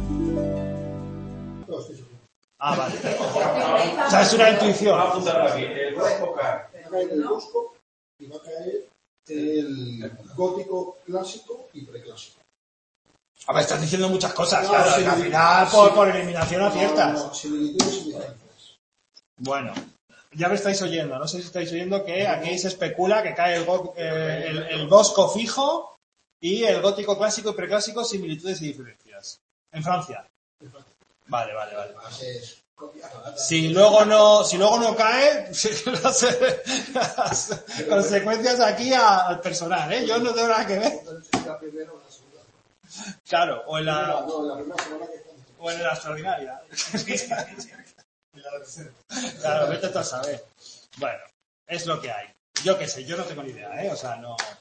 Ah, vale. O sea, es una intuición. Va a apuntarlo aquí. El Bosco Va a caer el Bosco y va a caer el gótico clásico y preclásico. A ver, estás diciendo muchas cosas, No, claro, sí, que al sí, final sí. por eliminación aciertas. No, similitudes y diferencias. Bueno, ya me estáis oyendo, no sé si estáis oyendo que aquí se especula que cae el Bosco fijo y el gótico clásico y preclásico, similitudes y diferencias. En Francia. Vale. Es copiar. Si luego no cae, las consecuencias aquí al personal, ¿eh? Yo no tengo nada que ver. La primera o la segunda. Claro, o en la primera semana que estamos. o en la extraordinaria. Claro, vete tú a saber. Bueno, es lo que hay. Yo qué sé, yo no tengo ni idea, ¿eh? O sea,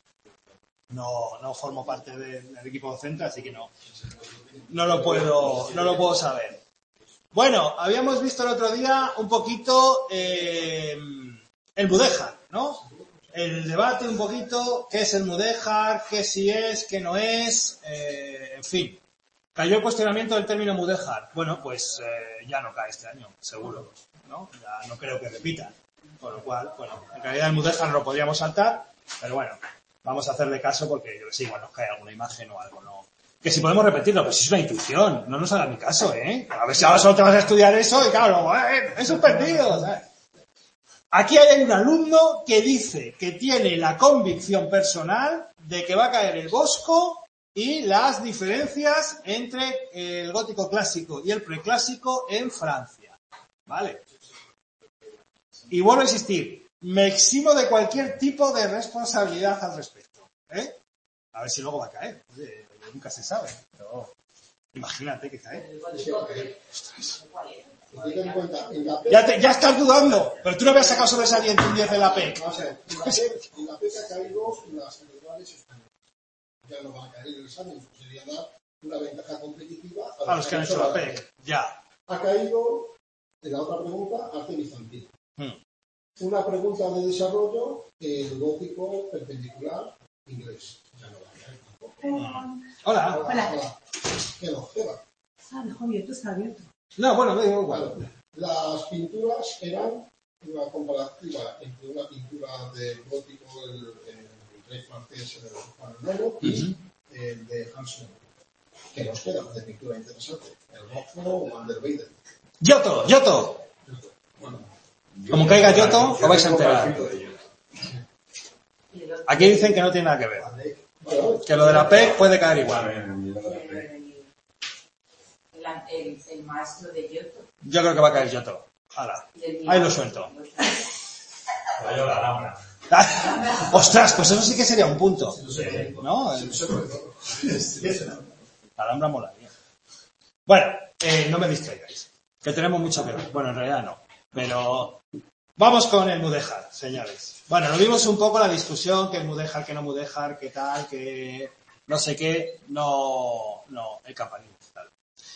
no formo parte del equipo docente, así que no lo puedo saber. Bueno, habíamos visto el otro día un poquito el mudéjar, ¿no? El debate un poquito, qué es el mudéjar, qué sí es, qué no es, en fin. Cayó el cuestionamiento del término mudéjar. Bueno, pues ya no cae este año, seguro, ¿no? Ya no creo que repita. Con lo cual, bueno, en realidad el mudéjar lo podríamos saltar, pero bueno, vamos a hacerle caso porque yo que sé, igual nos cae alguna imagen o algo, ¿no? Que si podemos repetirlo, pues es una intuición, no nos haga ni caso, ¿eh? A ver si ahora solo te vas a estudiar eso y claro, he suspendido, ¿sabes? Aquí hay un alumno que dice que tiene la convicción personal de que va a caer el Bosco y las diferencias entre el gótico clásico y el preclásico en Francia, ¿vale? Y vuelvo a insistir, me eximo de cualquier tipo de responsabilidad al respecto, ¿eh? A ver si luego va a caer. Oye, nunca se sabe, pero imagínate que cae. Ostras. Ten en cuenta, en la Ya estás dudando, pero tú no habías sacado sobresaliente un 10 de la PEC. Vamos a ver, en la PEC ha caído las integrales españolas. Ya no van a caer en el examen, sería dar una ventaja competitiva A los que han hecho la PEC, ya. Ha caído, en la otra pregunta, arte bizantino. Una pregunta de desarrollo, el gótico perpendicular inglés. Ya no va a caer tampoco. Hola. ¿Qué no? ¿Qué va? Abierto, está abierto. No, bueno, me digo igual. Bueno, las pinturas eran una comparativa entre una pintura del gótico, el rey francés Juan el Nuevo, y el de Hansen, que nos queda de pintura interesante, el Rojo o Van der Weyden. Giotto. Bueno, Como caiga Giotto, os vais a enterar. Aquí dicen que no tiene nada que ver. Que lo de la PEC puede caer igual. El maestro de Giotto. Yo creo que va a caer Giotto. Hala. Ahí lo suelto. Cayó la Alhambra. Ostras, pues eso sí que sería un punto. ¿No? La Alhambra molaría. Bueno, no me distraigáis. Que tenemos mucho que ver. Bueno, en realidad no. Pero vamos con el mudéjar, señores. Bueno, lo vimos un poco la discusión, que el mudéjar, que no mudéjar, que tal, que no sé qué. No, el campanillo. Tal.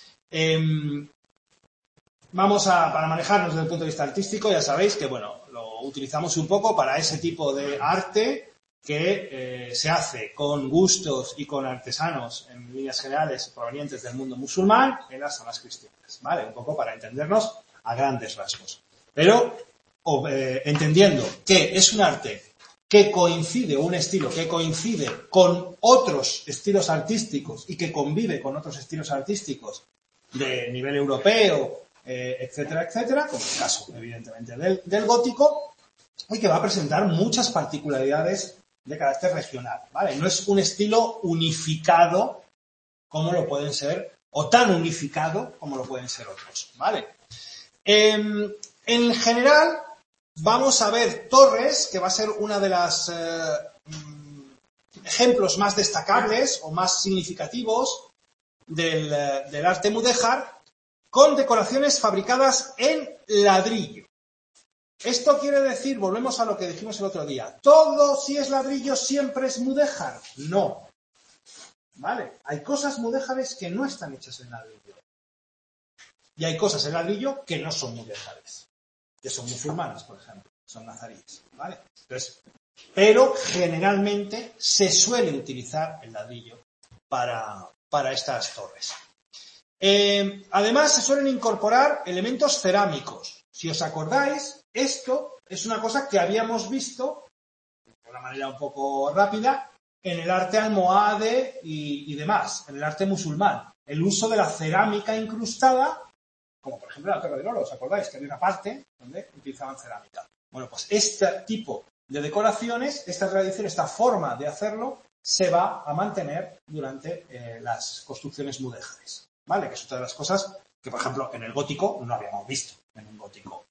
Vamos para manejarnos desde el punto de vista artístico, ya sabéis que, bueno, lo utilizamos un poco para ese tipo de arte que se hace con gustos y con artesanos en líneas generales provenientes del mundo musulmán en las zonas cristianas, ¿vale? Un poco para entendernos a grandes rasgos. Pero entendiendo que es un arte que coincide, un estilo que coincide con otros estilos artísticos y que convive con otros estilos artísticos de nivel europeo, etcétera, etcétera, como el caso, evidentemente, del gótico, y que va a presentar muchas particularidades de carácter regional, ¿vale? No es un estilo unificado como lo pueden ser, o tan unificado como lo pueden ser otros, ¿vale? En general, vamos a ver torres, que va a ser una de las ejemplos más destacables o más significativos del arte mudéjar, con decoraciones fabricadas en ladrillo. Esto quiere decir, volvemos a lo que dijimos el otro día, ¿todo si es ladrillo siempre es mudéjar? No. ¿Vale? Hay cosas mudéjares que no están hechas en ladrillo. Y hay cosas en ladrillo que no son mudéjares. Que son musulmanas, por ejemplo. Son nazaríes. ¿Vale? Entonces, pero generalmente se suele utilizar el ladrillo para estas torres. Además, se suelen incorporar elementos cerámicos. Si os acordáis, esto es una cosa que habíamos visto, de una manera un poco rápida, en el arte almohade y demás, en el arte musulmán. El uso de la cerámica incrustada, como por ejemplo la Torre del Oro, ¿os acordáis? Que había una parte donde utilizaban cerámica. Bueno, pues este tipo de decoraciones, esta tradición, esta forma de hacerlo, se va a mantener durante las construcciones mudéjares, ¿vale? Que es otra de las cosas que, por ejemplo, en el gótico no habíamos visto, en un gótico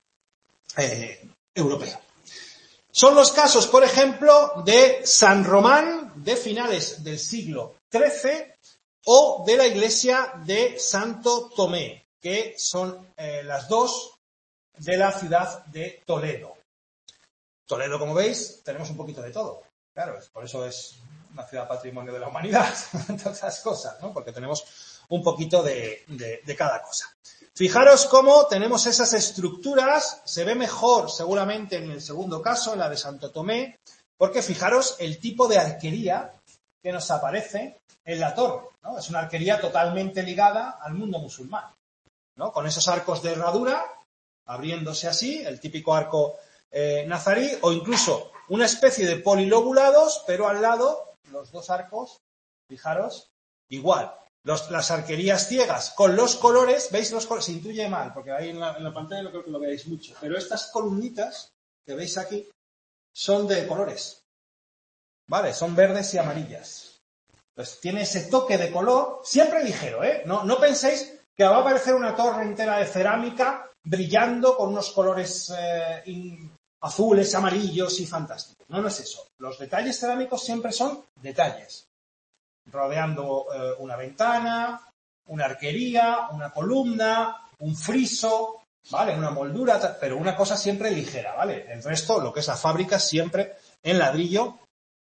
europeo. Son los casos, por ejemplo, de San Román, de finales del siglo XIII, o de la iglesia de Santo Tomé, que son las dos de la ciudad de Toledo. Toledo, como veis, tenemos un poquito de todo. Claro, por eso es una ciudad patrimonio de la humanidad, entre otras cosas, ¿no? Porque tenemos un poquito de cada cosa. Fijaros cómo tenemos esas estructuras, se ve mejor seguramente en el segundo caso, en la de Santo Tomé, porque fijaros el tipo de arquería que nos aparece en la torre, ¿no? Es una arquería totalmente ligada al mundo musulmán, ¿no? Con esos arcos de herradura, abriéndose así, el típico arco nazarí, o incluso una especie de polilobulados, pero al lado, los dos arcos, fijaros, igual. Las arquerías ciegas con los colores, ¿veis los colores? Se intuye mal, porque ahí en la pantalla no creo que lo veáis mucho, pero estas columnitas que veis aquí son de colores, ¿vale? Son verdes y amarillas. Entonces tiene ese toque de color, siempre ligero, ¿eh? No penséis que va a aparecer una torre entera de cerámica brillando con unos colores azules, amarillos y fantásticos. No es eso. Los detalles cerámicos siempre son detalles. Rodeando una ventana, una arquería, una columna, un friso, ¿vale? Una moldura, pero una cosa siempre ligera, ¿vale? El resto, lo que es la fábrica, siempre en ladrillo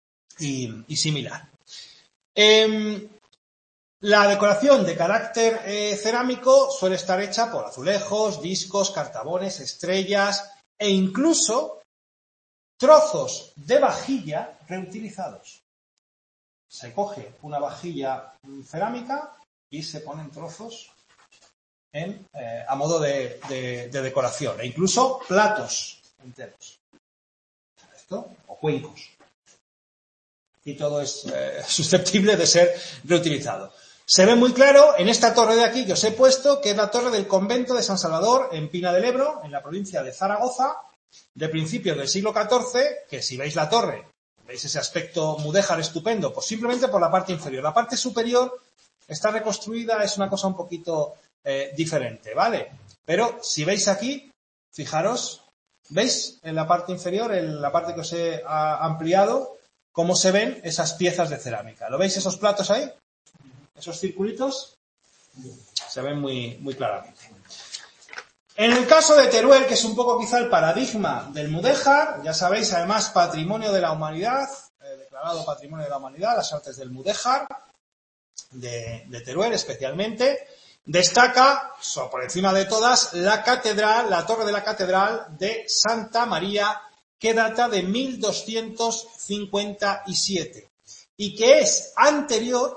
y similar. La decoración de carácter cerámico suele estar hecha por azulejos, discos, cartabones, estrellas e incluso trozos de vajilla reutilizados. Se coge una vajilla cerámica y se ponen trozos a modo de decoración, e incluso platos enteros. ¿Esto? O cuencos. Y todo es susceptible de ser reutilizado. Se ve muy claro en esta torre de aquí que os he puesto, que es la torre del convento de San Salvador en Pina del Ebro, en la provincia de Zaragoza, de principios del siglo XIV, que si veis la torre, veis ese aspecto mudéjar estupendo, pues simplemente por la parte inferior. La parte superior está reconstruida, es una cosa un poquito diferente, ¿vale? Pero si veis aquí, fijaros, ¿veis en la parte inferior, en la parte que os he ampliado, cómo se ven esas piezas de cerámica? ¿Lo veis esos platos ahí? Esos circulitos se ven muy, muy claramente. En el caso de Teruel, que es un poco quizá el paradigma del mudéjar, ya sabéis, además, patrimonio de la humanidad, declarado patrimonio de la humanidad, las artes del mudéjar, de Teruel especialmente, destaca, por encima de todas, la catedral, la torre de la catedral de Santa María, que data de 1257 y que es anterior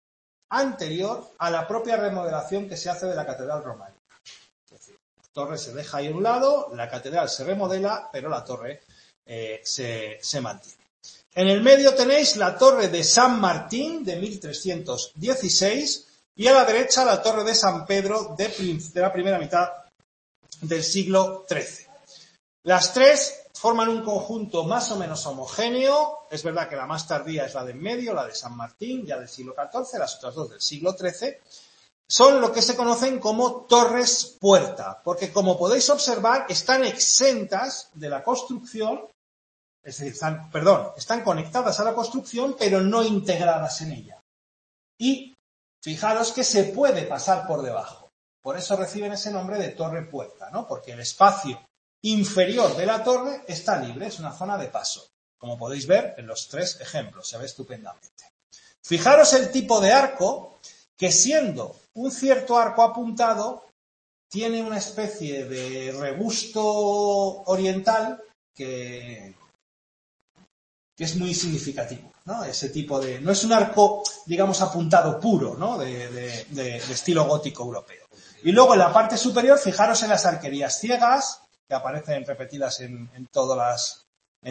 a la propia remodelación que se hace de la catedral románica. Es decir, la torre se deja ahí a un lado, la catedral se remodela, pero la torre se mantiene. En el medio tenéis la torre de San Martín de 1316 y a la derecha la torre de San Pedro de la primera mitad del siglo XIII. Las tres forman un conjunto más o menos homogéneo. Es verdad que la más tardía es la de en medio, la de San Martín, ya del siglo XIV, las otras dos del siglo XIII. Son lo que se conocen como torres puerta, porque como podéis observar, están exentas de la construcción, es decir, están conectadas a la construcción, pero no integradas en ella. Y fijaros que se puede pasar por debajo. Por eso reciben ese nombre de torre puerta, ¿no? Porque el espacio inferior de la torre está libre, es una zona de paso. Como podéis ver en los tres ejemplos, se ve estupendamente. Fijaros el tipo de arco, que siendo un cierto arco apuntado, tiene una especie de rebusto oriental que que es muy significativo, ¿no? Ese tipo de... No es un arco, digamos, apuntado puro, ¿no? De estilo gótico europeo. Y luego en la parte superior, fijaros en las arquerías ciegas, que aparecen repetidas en todas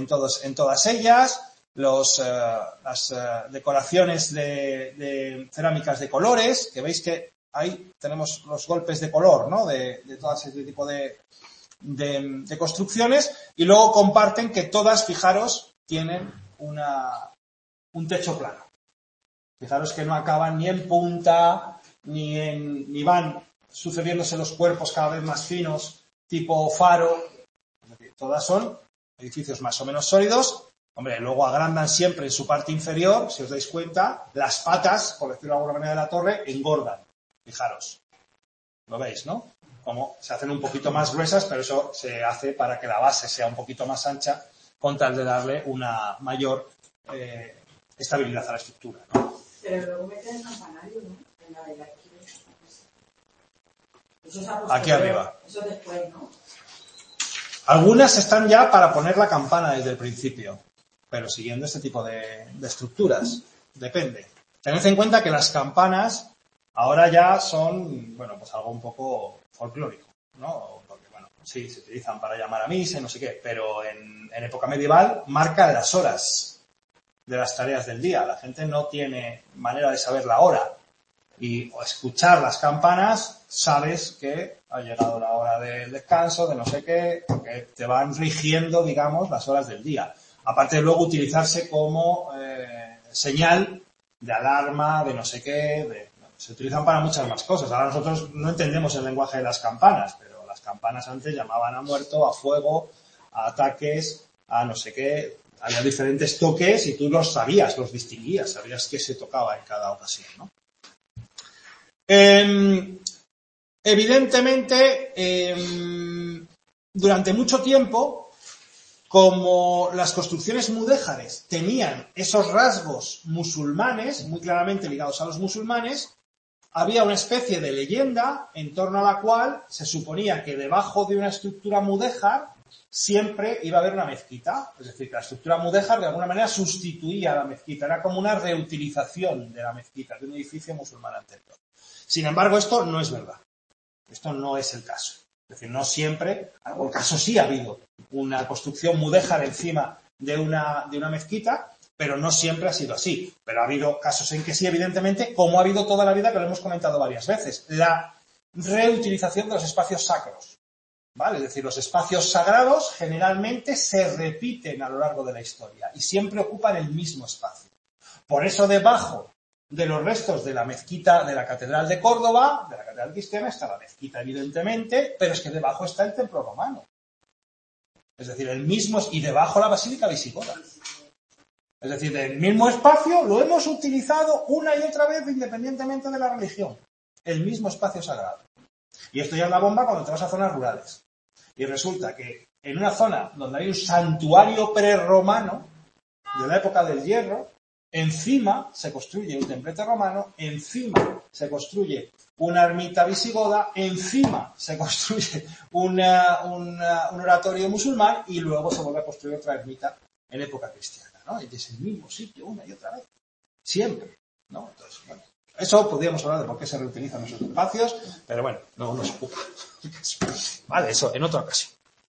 ellas, las decoraciones de cerámicas de colores, que veis que ahí tenemos los golpes de color, ¿no? De todo ese tipo de construcciones, y luego comparten que todas, fijaros, tienen un techo plano. Fijaros que no acaban ni en punta, ni van sucediéndose los cuerpos cada vez más finos, tipo faro. Es decir, todas son edificios más o menos sólidos. Hombre, luego agrandan siempre en su parte inferior, si os dais cuenta, las patas, por decirlo de alguna manera, de la torre, engordan. Fijaros. ¿Lo veis, no? Como se hacen un poquito más gruesas, pero eso se hace para que la base sea un poquito más ancha, con tal de darle una mayor estabilidad a la estructura, ¿no? Pero luego meten el campanario, ¿no? En la de la iglesia. Eso es Aquí arriba. Eso después, ¿no? Algunas están ya para poner la campana desde el principio, pero siguiendo este tipo de estructuras. Depende. Tened en cuenta que las campanas ahora ya son, bueno, pues algo un poco folclórico, ¿no? Porque, bueno, sí, se utilizan para llamar a misa y no sé qué, pero en época medieval marcan las horas de las tareas del día. La gente no tiene manera de saber la hora. Y al escuchar las campanas, sabes que ha llegado la hora del descanso, de no sé qué, porque te van rigiendo, digamos, las horas del día. Aparte de luego utilizarse como señal de alarma, de no sé qué, se utilizan para muchas más cosas. Ahora nosotros no entendemos el lenguaje de las campanas, pero las campanas antes llamaban a muerto, a fuego, a ataques, a no sé qué. Había diferentes toques y tú los sabías, los distinguías, sabías qué se tocaba en cada ocasión, ¿no? Evidentemente, durante mucho tiempo, como las construcciones mudéjares tenían esos rasgos musulmanes, muy claramente ligados a los musulmanes, había una especie de leyenda en torno a la cual se suponía que debajo de una estructura mudéjar siempre iba a haber una mezquita. Es decir, que la estructura mudéjar de alguna manera sustituía a la mezquita. Era como una reutilización de la mezquita, de un edificio musulmán anterior. Sin embargo, esto no es verdad. Esto no es el caso. Es decir, no siempre, en algún caso sí ha habido una construcción mudéjar encima de una mezquita, pero no siempre ha sido así. Pero ha habido casos en que sí, evidentemente, como ha habido toda la vida, que lo hemos comentado varias veces. La reutilización de los espacios sacros. ¿Vale? Es decir, los espacios sagrados generalmente se repiten a lo largo de la historia y siempre ocupan el mismo espacio. Por eso debajo de los restos de la mezquita de la Catedral de Córdoba, de la Catedral Cristiana, está la mezquita, evidentemente, pero es que debajo está el templo romano. Es decir, el mismo, y debajo la Basílica Visigoda. Es decir, el mismo espacio lo hemos utilizado una y otra vez independientemente de la religión. El mismo espacio sagrado. Y esto ya es la bomba cuando te vas a zonas rurales. Y resulta que en una zona donde hay un santuario prerromano de la época del hierro, encima se construye un templete romano, encima se construye una ermita visigoda, encima se construye un oratorio musulmán y luego se vuelve a construir otra ermita en época cristiana, ¿no? Y es el mismo sitio una y otra vez. Siempre, ¿no? Entonces, bueno, eso podríamos hablar de por qué se reutilizan esos espacios, pero bueno, no nos ocupa. Vale, eso en otra ocasión.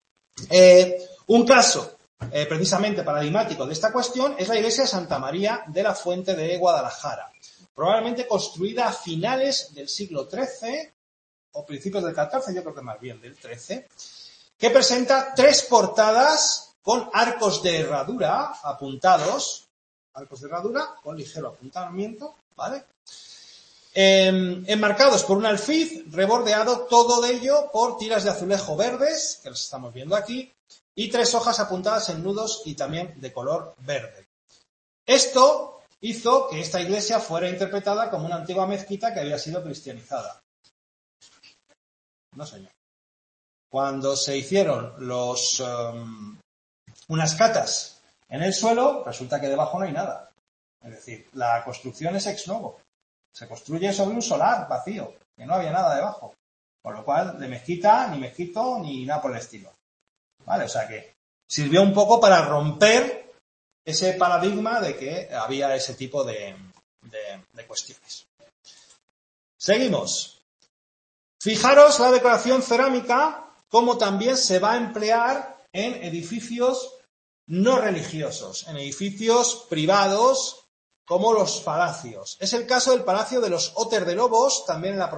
Un caso precisamente paradigmático de esta cuestión es la iglesia de Santa María de la Fuente de Guadalajara, probablemente construida a finales del siglo XIII o principios del XIV, yo creo que más bien del XIII, que presenta 3 portadas con arcos de herradura apuntados, arcos de herradura con ligero apuntamiento, ¿vale? Enmarcados por un alfiz, rebordeado todo ello por tiras de azulejo verdes, que las estamos viendo aquí, y 3 hojas apuntadas en nudos y también de color verde. Esto hizo que esta iglesia fuera interpretada como una antigua mezquita que había sido cristianizada. No, señor. Cuando se hicieron unas catas en el suelo, resulta que debajo no hay nada. Es decir, la construcción es ex novo. Se construye sobre un solar vacío, que no había nada debajo. Con lo cual, de mezquita, ni mezquito, ni nada por el estilo. ¿Vale? O sea que sirvió un poco para romper ese paradigma de que había ese tipo de cuestiones. Seguimos. Fijaros la decoración cerámica, cómo también se va a emplear en edificios no religiosos, en edificios privados como los palacios. Es el caso del Palacio de los Oter de Lobos, también en la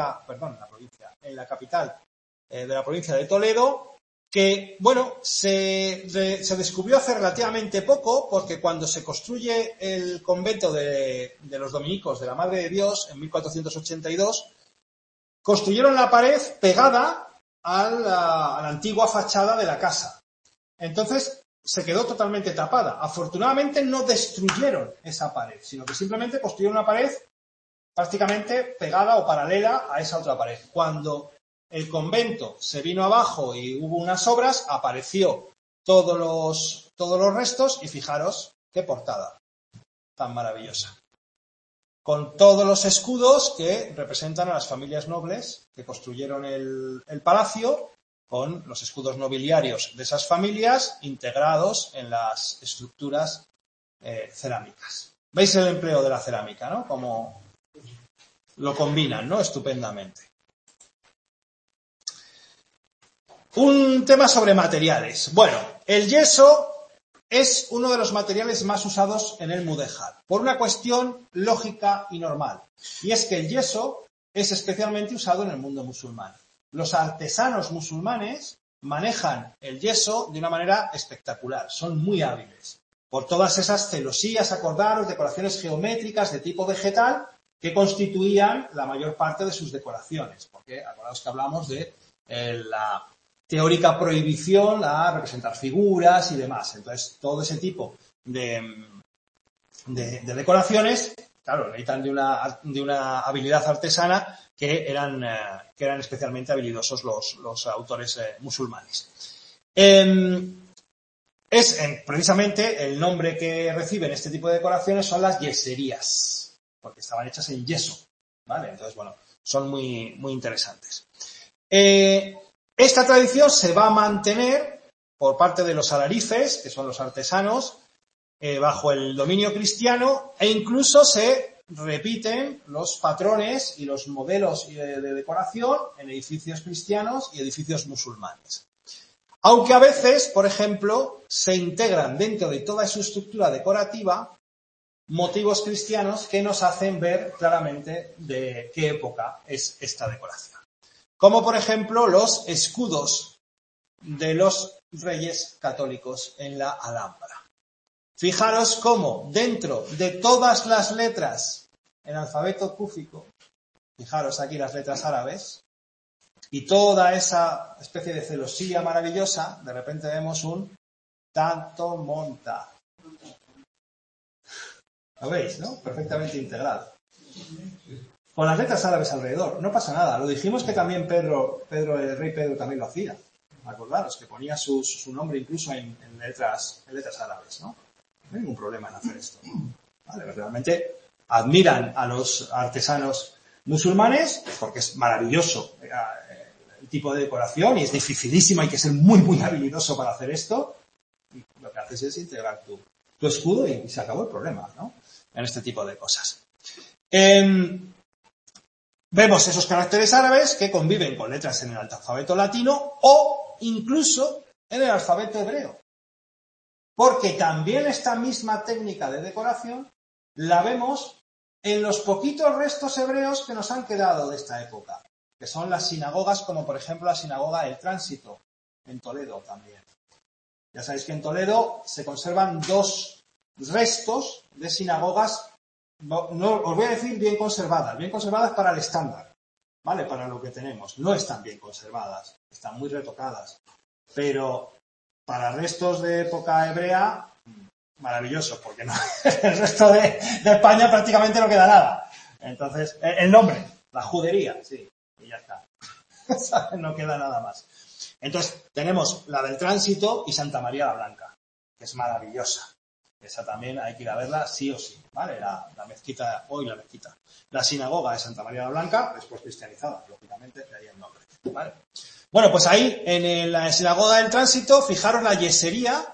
capital de la provincia de Toledo, que, bueno, se descubrió hace relativamente poco, porque cuando se construye el convento de los dominicos de la Madre de Dios, en 1482, construyeron la pared pegada a la antigua fachada de la casa. Entonces, se quedó totalmente tapada. Afortunadamente no destruyeron esa pared, sino que simplemente construyeron una pared prácticamente pegada o paralela a esa otra pared. Cuando el convento se vino abajo y hubo unas obras, apareció todos los restos y fijaros qué portada tan maravillosa. Con todos los escudos que representan a las familias nobles que construyeron el palacio, con los escudos nobiliarios de esas familias integrados en las estructuras cerámicas. ¿Veis el empleo de la cerámica, no? Como lo combinan, ¿no? Estupendamente. Un tema sobre materiales. Bueno, el yeso es uno de los materiales más usados en el mudéjar, por una cuestión lógica y normal. Y es que el yeso es especialmente usado en el mundo musulmán. Los artesanos musulmanes manejan el yeso de una manera espectacular, son muy hábiles. Por todas esas celosías, acordaros, decoraciones geométricas de tipo vegetal que constituían la mayor parte de sus decoraciones. Porque acordaos que hablamos de la teórica prohibición a representar figuras y demás. Entonces, todo ese tipo de decoraciones, claro, necesitan de una habilidad artesana que eran especialmente habilidosos los autores musulmanes. Precisamente el nombre que reciben este tipo de decoraciones son las yeserías, porque estaban hechas en yeso, ¿vale? Entonces, bueno, son muy, muy interesantes. Esta tradición se va a mantener por parte de los alarifes, que son los artesanos, bajo el dominio cristiano, e incluso se repiten los patrones y los modelos de decoración en edificios cristianos y edificios musulmanes. Aunque a veces, por ejemplo, se integran dentro de toda su estructura decorativa motivos cristianos que nos hacen ver claramente de qué época es esta decoración. Como por ejemplo los escudos de los reyes católicos en la Alhambra. Fijaros cómo dentro de todas las letras en alfabeto cúfico, fijaros aquí las letras árabes, y toda esa especie de celosía maravillosa, de repente vemos un tanto monta. ¿Lo veis, no? Perfectamente integrado. Con las letras árabes alrededor, no pasa nada. Lo dijimos que también el rey Pedro también lo hacía. Acordaros que ponía su nombre incluso en letras árabes, ¿no? No hay ningún problema en hacer esto. ¿Vale? Realmente admiran a los artesanos musulmanes porque es maravilloso el tipo de decoración y es dificilísimo, hay que ser muy, muy habilidoso para hacer esto. Y lo que haces es integrar tu escudo y se acabó el problema, ¿no? En este tipo de cosas. Vemos esos caracteres árabes que conviven con letras en el alfabeto latino o incluso en el alfabeto hebreo. Porque también esta misma técnica de decoración la vemos en los poquitos restos hebreos que nos han quedado de esta época, que son las sinagogas, como por ejemplo la sinagoga del Tránsito, en Toledo también. Ya sabéis que en Toledo se conservan dos restos de sinagogas. No, os voy a decir bien conservadas para el estándar, ¿vale? Para lo que tenemos. No están bien conservadas, están muy retocadas, pero para restos de época hebrea, maravilloso, porque no, el resto de España prácticamente no queda nada. Entonces, el nombre, la judería, sí, y ya está. No queda nada más. Entonces, tenemos la del Tránsito y Santa María la Blanca, que es maravillosa. Esa también hay que ir a verla sí o sí, ¿vale? La mezquita, la sinagoga de Santa María la Blanca, después cristianizada, lógicamente, de ahí el nombre, ¿vale? Bueno, pues ahí, en la sinagoga del Tránsito, fijaros la yesería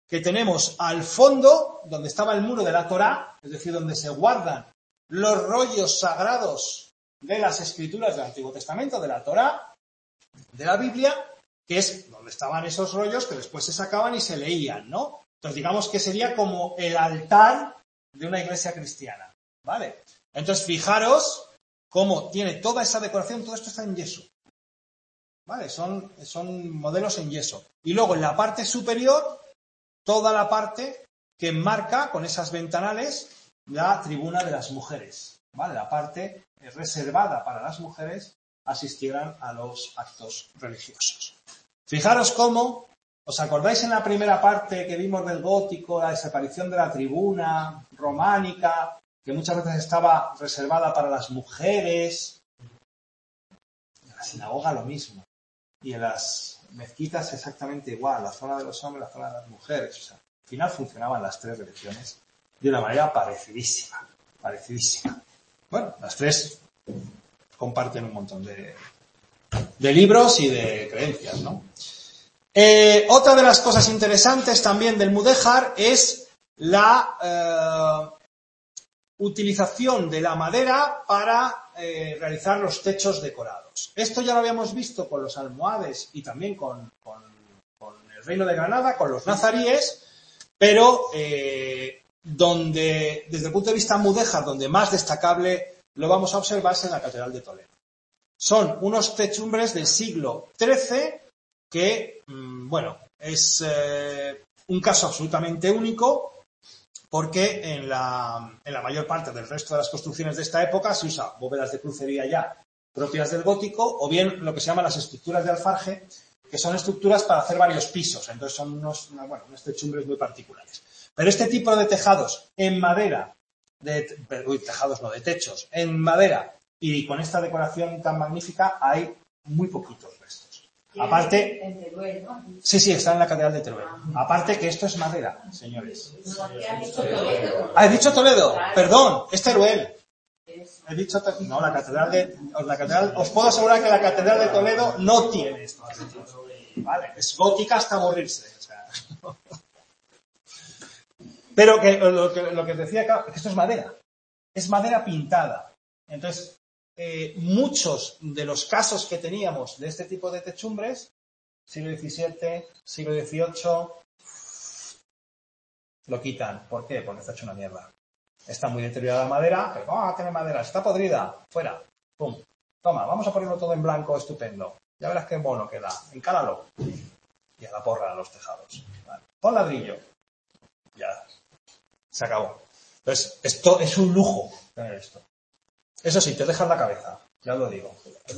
que tenemos al fondo, donde estaba el muro de la Torá, es decir, donde se guardan los rollos sagrados de las escrituras del Antiguo Testamento, de la Torá, de la Biblia, que es donde estaban esos rollos que después se sacaban y se leían, ¿no? Entonces digamos que sería como el altar de una iglesia cristiana, ¿vale? Entonces fijaros cómo tiene toda esa decoración, todo esto está en yeso, ¿vale? Son modelos en yeso. Y luego en la parte superior, toda la parte que enmarca con esas ventanales la tribuna de las mujeres, ¿vale? La parte reservada para las mujeres asistieran a los actos religiosos. Fijaros cómo, ¿os acordáis en la primera parte que vimos del gótico, la desaparición de la tribuna románica, que muchas veces estaba reservada para las mujeres? En la sinagoga lo mismo. Y en las mezquitas exactamente igual, la zona de los hombres, la zona de las mujeres. O sea, al final funcionaban las tres religiones de una manera parecidísima. Bueno, las tres comparten un montón de libros y de creencias, ¿no? Otra de las cosas interesantes también del mudéjar es la utilización de la madera para realizar los techos decorados. Esto ya lo habíamos visto con los almohades y también con el Reino de Granada, con los nazaríes, pero donde, desde el punto de vista mudéjar, donde más destacable lo vamos a observar es en la Catedral de Toledo. Son unos techumbres del siglo XIII que, bueno, es un caso absolutamente único porque en la mayor parte del resto de las construcciones de esta época se usa bóvedas de crucería ya propias del gótico o bien lo que se llaman las estructuras de alfarje, que son estructuras para hacer varios pisos. Entonces son unos techumbres muy particulares. Pero este tipo de tejados en madera, de techos en madera y con esta decoración tan magnífica hay muy poquitos restos. Aparte, en Teruel, ¿no? Sí, está en la Catedral de Teruel. Aparte que esto es madera, señores. No, aquí han dicho Toledo. Ah, he dicho Toledo. Claro. Perdón, es Teruel. Es- He dicho no, la catedral. Os puedo asegurar que la Catedral de Toledo no tiene esto. Vale, es gótica hasta morirse. O sea. Pero que lo que decía, claro, es que esto es madera. Es madera pintada. Entonces, muchos de los casos que teníamos de este tipo de techumbres, siglo XVII, siglo XVIII, lo quitan. ¿Por qué? Porque está hecho una mierda. Está muy deteriorada la madera, pero ¿cómo va a tener madera? Está podrida. Fuera. Pum. Toma, vamos a ponerlo todo en blanco, estupendo. Ya verás qué mono queda. Encálalo. Y a la porra a los tejados. Vale. Pon ladrillo. Ya. Se acabó. Entonces, esto es un lujo tener esto. Eso sí, te dejas la cabeza. Ya os lo digo.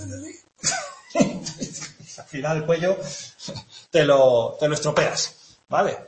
Al final el cuello te lo estropeas. ¿Vale?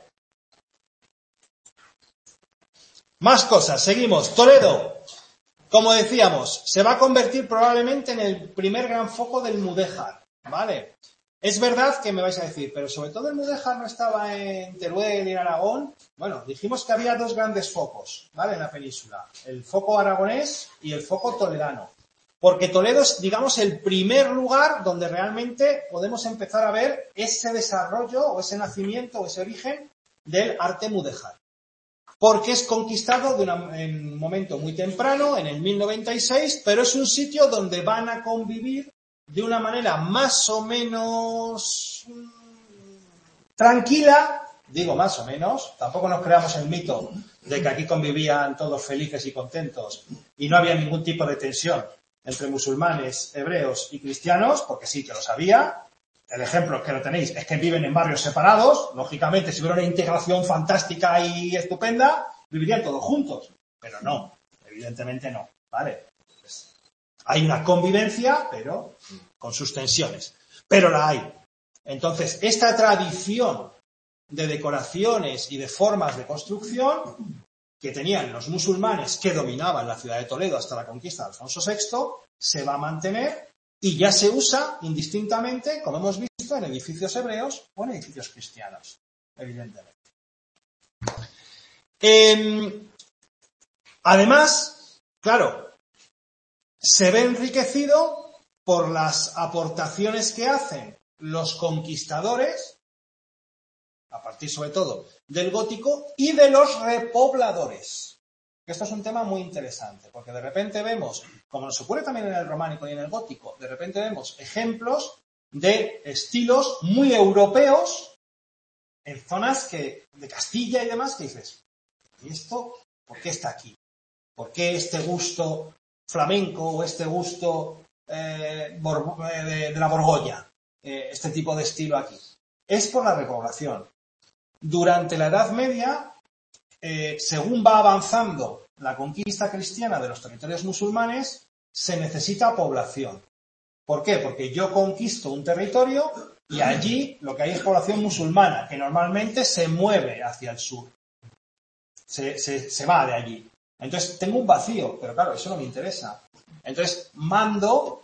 Más cosas, seguimos. Toledo, como decíamos, se va a convertir probablemente en el primer gran foco del mudéjar, ¿vale? Es verdad que me vais a decir, pero sobre todo el mudéjar no estaba en Teruel y en Aragón. Bueno, dijimos que había dos grandes focos, ¿vale? En la península, el foco aragonés y el foco toledano. Porque Toledo es, digamos, el primer lugar donde realmente podemos empezar a ver ese desarrollo o ese nacimiento o ese origen del arte mudéjar. Porque es conquistado en un momento muy temprano, en el 1096, pero es un sitio donde van a convivir de una manera más o menos tranquila, digo más o menos, tampoco nos creamos el mito de que aquí convivían todos felices y contentos y no había ningún tipo de tensión entre musulmanes, hebreos y cristianos, porque sí que los había. El ejemplo que lo tenéis es que viven en barrios separados. Lógicamente, si hubiera una integración fantástica y estupenda, vivirían todos juntos. Pero no, evidentemente no, ¿vale? Pues hay una convivencia, pero con sus tensiones. Pero la hay. Entonces, esta tradición de decoraciones y de formas de construcción que tenían los musulmanes que dominaban la ciudad de Toledo hasta la conquista de Alfonso VI, se va a mantener y ya se usa indistintamente, como hemos visto, en edificios hebreos o en edificios cristianos, evidentemente. Además, claro, se ve enriquecido por las aportaciones que hacen los conquistadores a partir sobre todo del gótico, y de los repobladores. Esto es un tema muy interesante, porque de repente vemos, como nos ocurre también en el románico y en el gótico, de repente vemos ejemplos de estilos muy europeos en zonas de Castilla y demás, que dices, ¿y esto por qué está aquí? ¿Por qué este gusto flamenco o este gusto de la Borgoña? Este tipo de estilo aquí. Es por la repoblación. Durante la Edad Media, según va avanzando la conquista cristiana de los territorios musulmanes, se necesita población. ¿Por qué? Porque yo conquisto un territorio y allí lo que hay es población musulmana, que normalmente se mueve hacia el sur. Se va de allí. Entonces tengo un vacío, pero claro, eso no me interesa. Entonces mando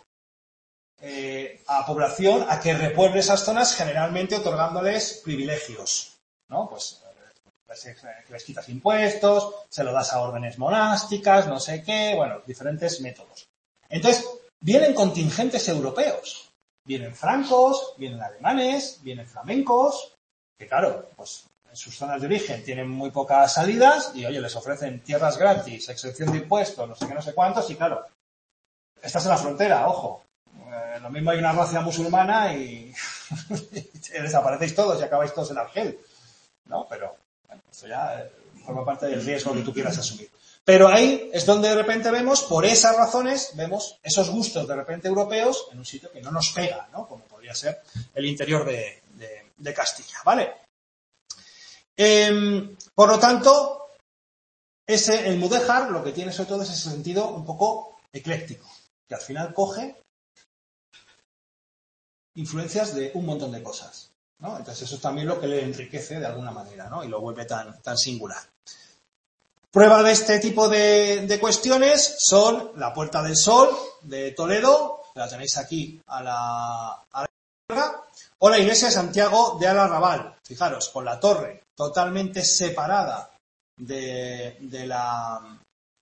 a población a que repueble esas zonas, generalmente otorgándoles privilegios, ¿no? Pues les quitas impuestos, se lo das a órdenes monásticas, no sé qué, bueno, diferentes métodos. Entonces, vienen contingentes europeos, vienen francos, vienen alemanes, vienen flamencos, que claro, pues en sus zonas de origen tienen muy pocas salidas y, oye, les ofrecen tierras gratis, excepción de impuestos, no sé qué, no sé cuántos, y claro, estás en la frontera, ojo. Lo mismo hay una racia musulmana y desaparecéis todos y acabáis todos en Argel, ¿no? Pero bueno, esto ya forma parte del riesgo que tú quieras asumir. Pero ahí es donde de repente vemos, por esas razones, vemos esos gustos de repente europeos en un sitio que no nos pega, ¿no? Como podría ser el interior de Castilla, ¿vale? Por lo tanto, el mudéjar lo que tiene sobre todo es ese sentido un poco ecléctico, que al final coge influencias de un montón de cosas, ¿no? Entonces eso es también lo que le enriquece de alguna manera, ¿no? Y lo vuelve tan singular. Prueba de este tipo de cuestiones son la Puerta del Sol de Toledo, que la tenéis aquí a la izquierda, o la iglesia de Santiago de Alarrabal. Fijaros, con la torre totalmente separada de la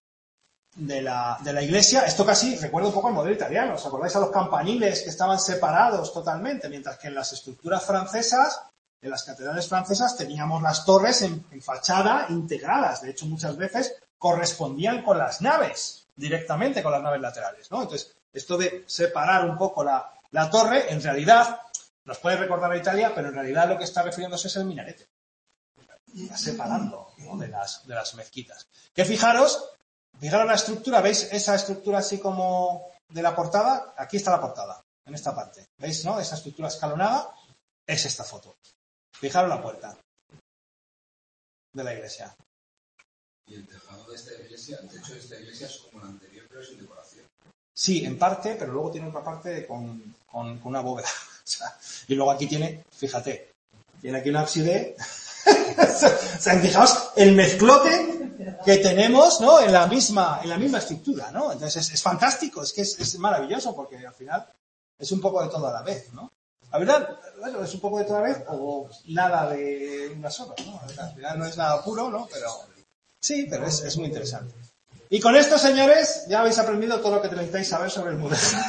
iglesia. Esto casi recuerda un poco al modelo italiano. ¿Os acordáis a los campaniles que estaban separados totalmente? Mientras que en las estructuras francesas, en las catedrales francesas, teníamos las torres en fachada integradas. De hecho, muchas veces correspondían con las naves, directamente con las naves laterales, ¿no? Entonces, esto de separar un poco la torre, en realidad, nos puede recordar a Italia, pero en realidad lo que está refiriéndose es el minarete. Está separando, ¿no? de las mezquitas. Que fijaros la estructura, ¿veis esa estructura así como de la portada? Aquí está la portada, en esta parte. ¿Veis, no? Esa estructura escalonada es esta foto. Fijaros la puerta de la iglesia. Y el tejado de esta iglesia, el techo de esta iglesia es como el anterior, pero sin decoración. Sí, en parte, pero luego tiene otra parte con una bóveda. O sea, y luego aquí tiene, fíjate, tiene aquí un ábside. O sea, fijaos el mezclote que tenemos, ¿no? en la misma estructura, ¿no? Entonces es fantástico, es que es maravilloso, porque al final es un poco de todo a la vez, ¿no? La verdad, bueno, es un poco de todo a la vez o nada de una sola, ¿no? Al final no es nada puro, ¿no? Pero sí, pero es muy interesante. Y con esto, señores, ya habéis aprendido todo lo que necesitáis saber sobre el mudéjar.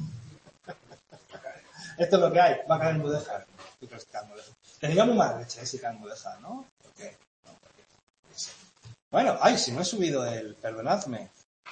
Esto es lo que hay, va a caer el mudéjar. ¿Tú crees que cae el mudéjar? Tendría muy mala leche si cae el mudéjar, ¿no? ¿Por qué? No, porque... Bueno, si no he subido perdonadme.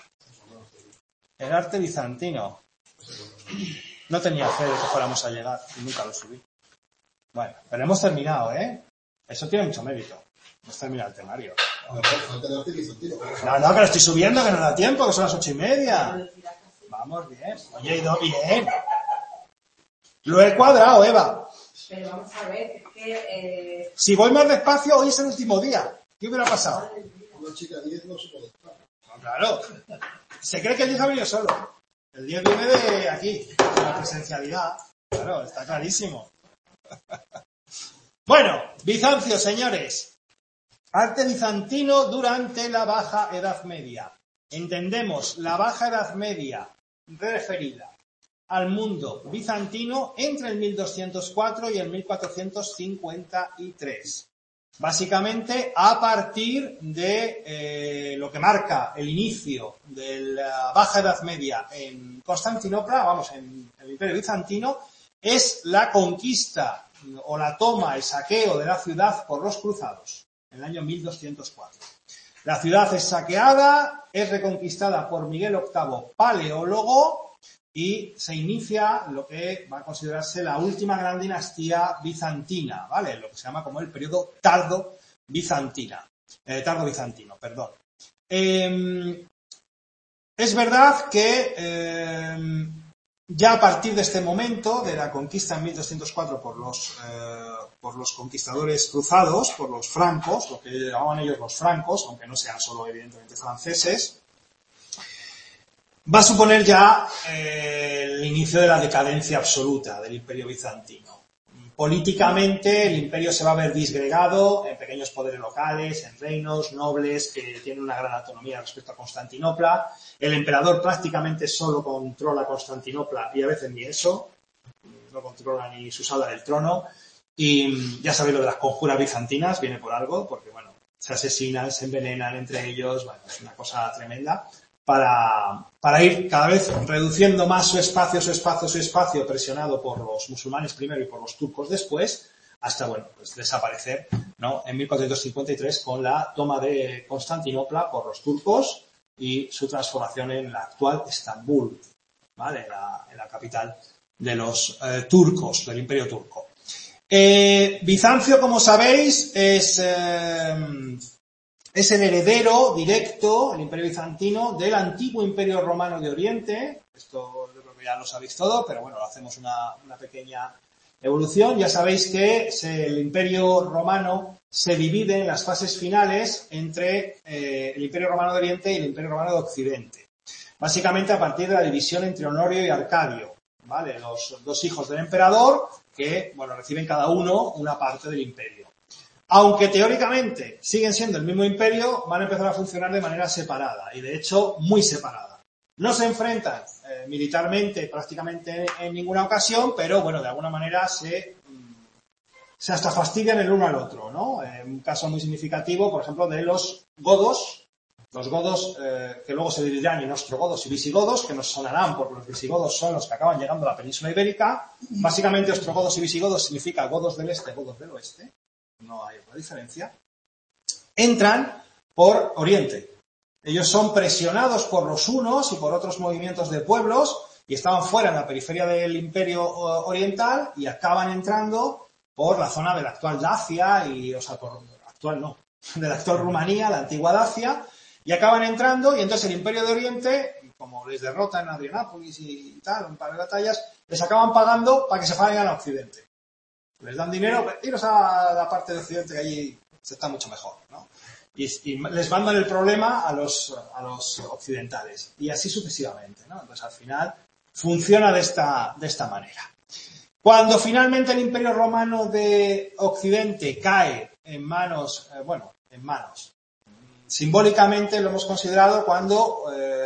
El arte bizantino. No tenía fe de que fuéramos a llegar y nunca lo subí. Bueno, pero hemos terminado, ¿eh? Eso tiene mucho mérito. Hemos terminado el temario. No, que lo estoy subiendo, que no da tiempo, que son las 8:30. Vamos bien. Oye, he ido bien. Lo he cuadrado, Eva. Pero vamos a ver, es que... Si voy más despacio, hoy es el último día. ¿Qué hubiera pasado? Una chica 10 no se puede estar. No, claro. Se cree que el 10 ha venido solo. El 10 viene de aquí, de la presencialidad. Claro, está clarísimo. Bueno, Bizancio, señores. Arte bizantino durante la Baja Edad Media. Entendemos la Baja Edad Media referida al mundo bizantino entre el 1204 y el 1453. Básicamente a partir de lo que marca el inicio de la Baja Edad Media en Constantinopla, en el Imperio Bizantino, es la conquista o la toma, el saqueo de la ciudad por los cruzados, en el año 1204. La ciudad es saqueada, es reconquistada por Miguel VIII Paleólogo y se inicia lo que va a considerarse la última gran dinastía bizantina, ¿vale? Lo que se llama como el periodo tardo bizantino, perdón. Es verdad que ya a partir de este momento, de la conquista en 1204 por los conquistadores cruzados, por los francos, lo que llamaban ellos los francos, aunque no sean solo evidentemente franceses, va a suponer ya el inicio de la decadencia absoluta del Imperio bizantino. Políticamente el imperio se va a ver disgregado en pequeños poderes locales, en reinos, nobles, que tienen una gran autonomía respecto a Constantinopla. El emperador prácticamente solo controla Constantinopla y a veces ni eso, no controla ni su sala del trono. Y ya sabéis lo de las conjuras bizantinas, viene por algo, porque bueno, se asesinan, se envenenan entre ellos, bueno, es una cosa tremenda. Para ir cada vez reduciendo más su espacio, presionado por los musulmanes primero y por los turcos después, hasta, bueno, pues desaparecer, ¿no? En 1453 con la toma de Constantinopla por los turcos y su transformación en la actual Estambul, ¿vale? En la capital de los turcos, del Imperio Turco. Bizancio, como sabéis, es el heredero directo, el Imperio Bizantino, del antiguo Imperio Romano de Oriente. Esto yo creo que ya lo sabéis todo, pero bueno, hacemos una pequeña evolución. Ya sabéis que el Imperio Romano se divide en las fases finales entre el Imperio Romano de Oriente y el Imperio Romano de Occidente. Básicamente a partir de la división entre Honorio y Arcadio, ¿vale? Los dos hijos del emperador que, bueno, reciben cada uno una parte del imperio. Aunque teóricamente siguen siendo el mismo imperio, van a empezar a funcionar de manera separada y de hecho muy separada. No se enfrentan militarmente prácticamente en ninguna ocasión, pero bueno, de alguna manera se hasta fastidian el uno al otro, ¿no? Un caso muy significativo, por ejemplo, de los godos, que luego se dividirán en ostrogodos y visigodos, que nos sonarán porque los visigodos son los que acaban llegando a la península ibérica. Básicamente ostrogodos y visigodos significa godos del este, godos del oeste. No hay otra diferencia, entran por Oriente. Ellos son presionados por los hunos y por otros movimientos de pueblos y estaban fuera en la periferia del Imperio Oriental y acaban entrando por la zona de la actual Dacia de la actual Rumanía, la antigua Dacia, y acaban entrando y entonces el Imperio de Oriente, como les derrotan en Adrianápolis y tal, un par de batallas, les acaban pagando para que se vayan a Occidente. Les dan dinero, iros a la parte de Occidente que allí se está mucho mejor, ¿no? Y les mandan el problema a los occidentales. Y así sucesivamente, ¿no? Entonces al final funciona de esta manera. Cuando finalmente el Imperio Romano de Occidente cae en manos, simbólicamente lo hemos considerado cuando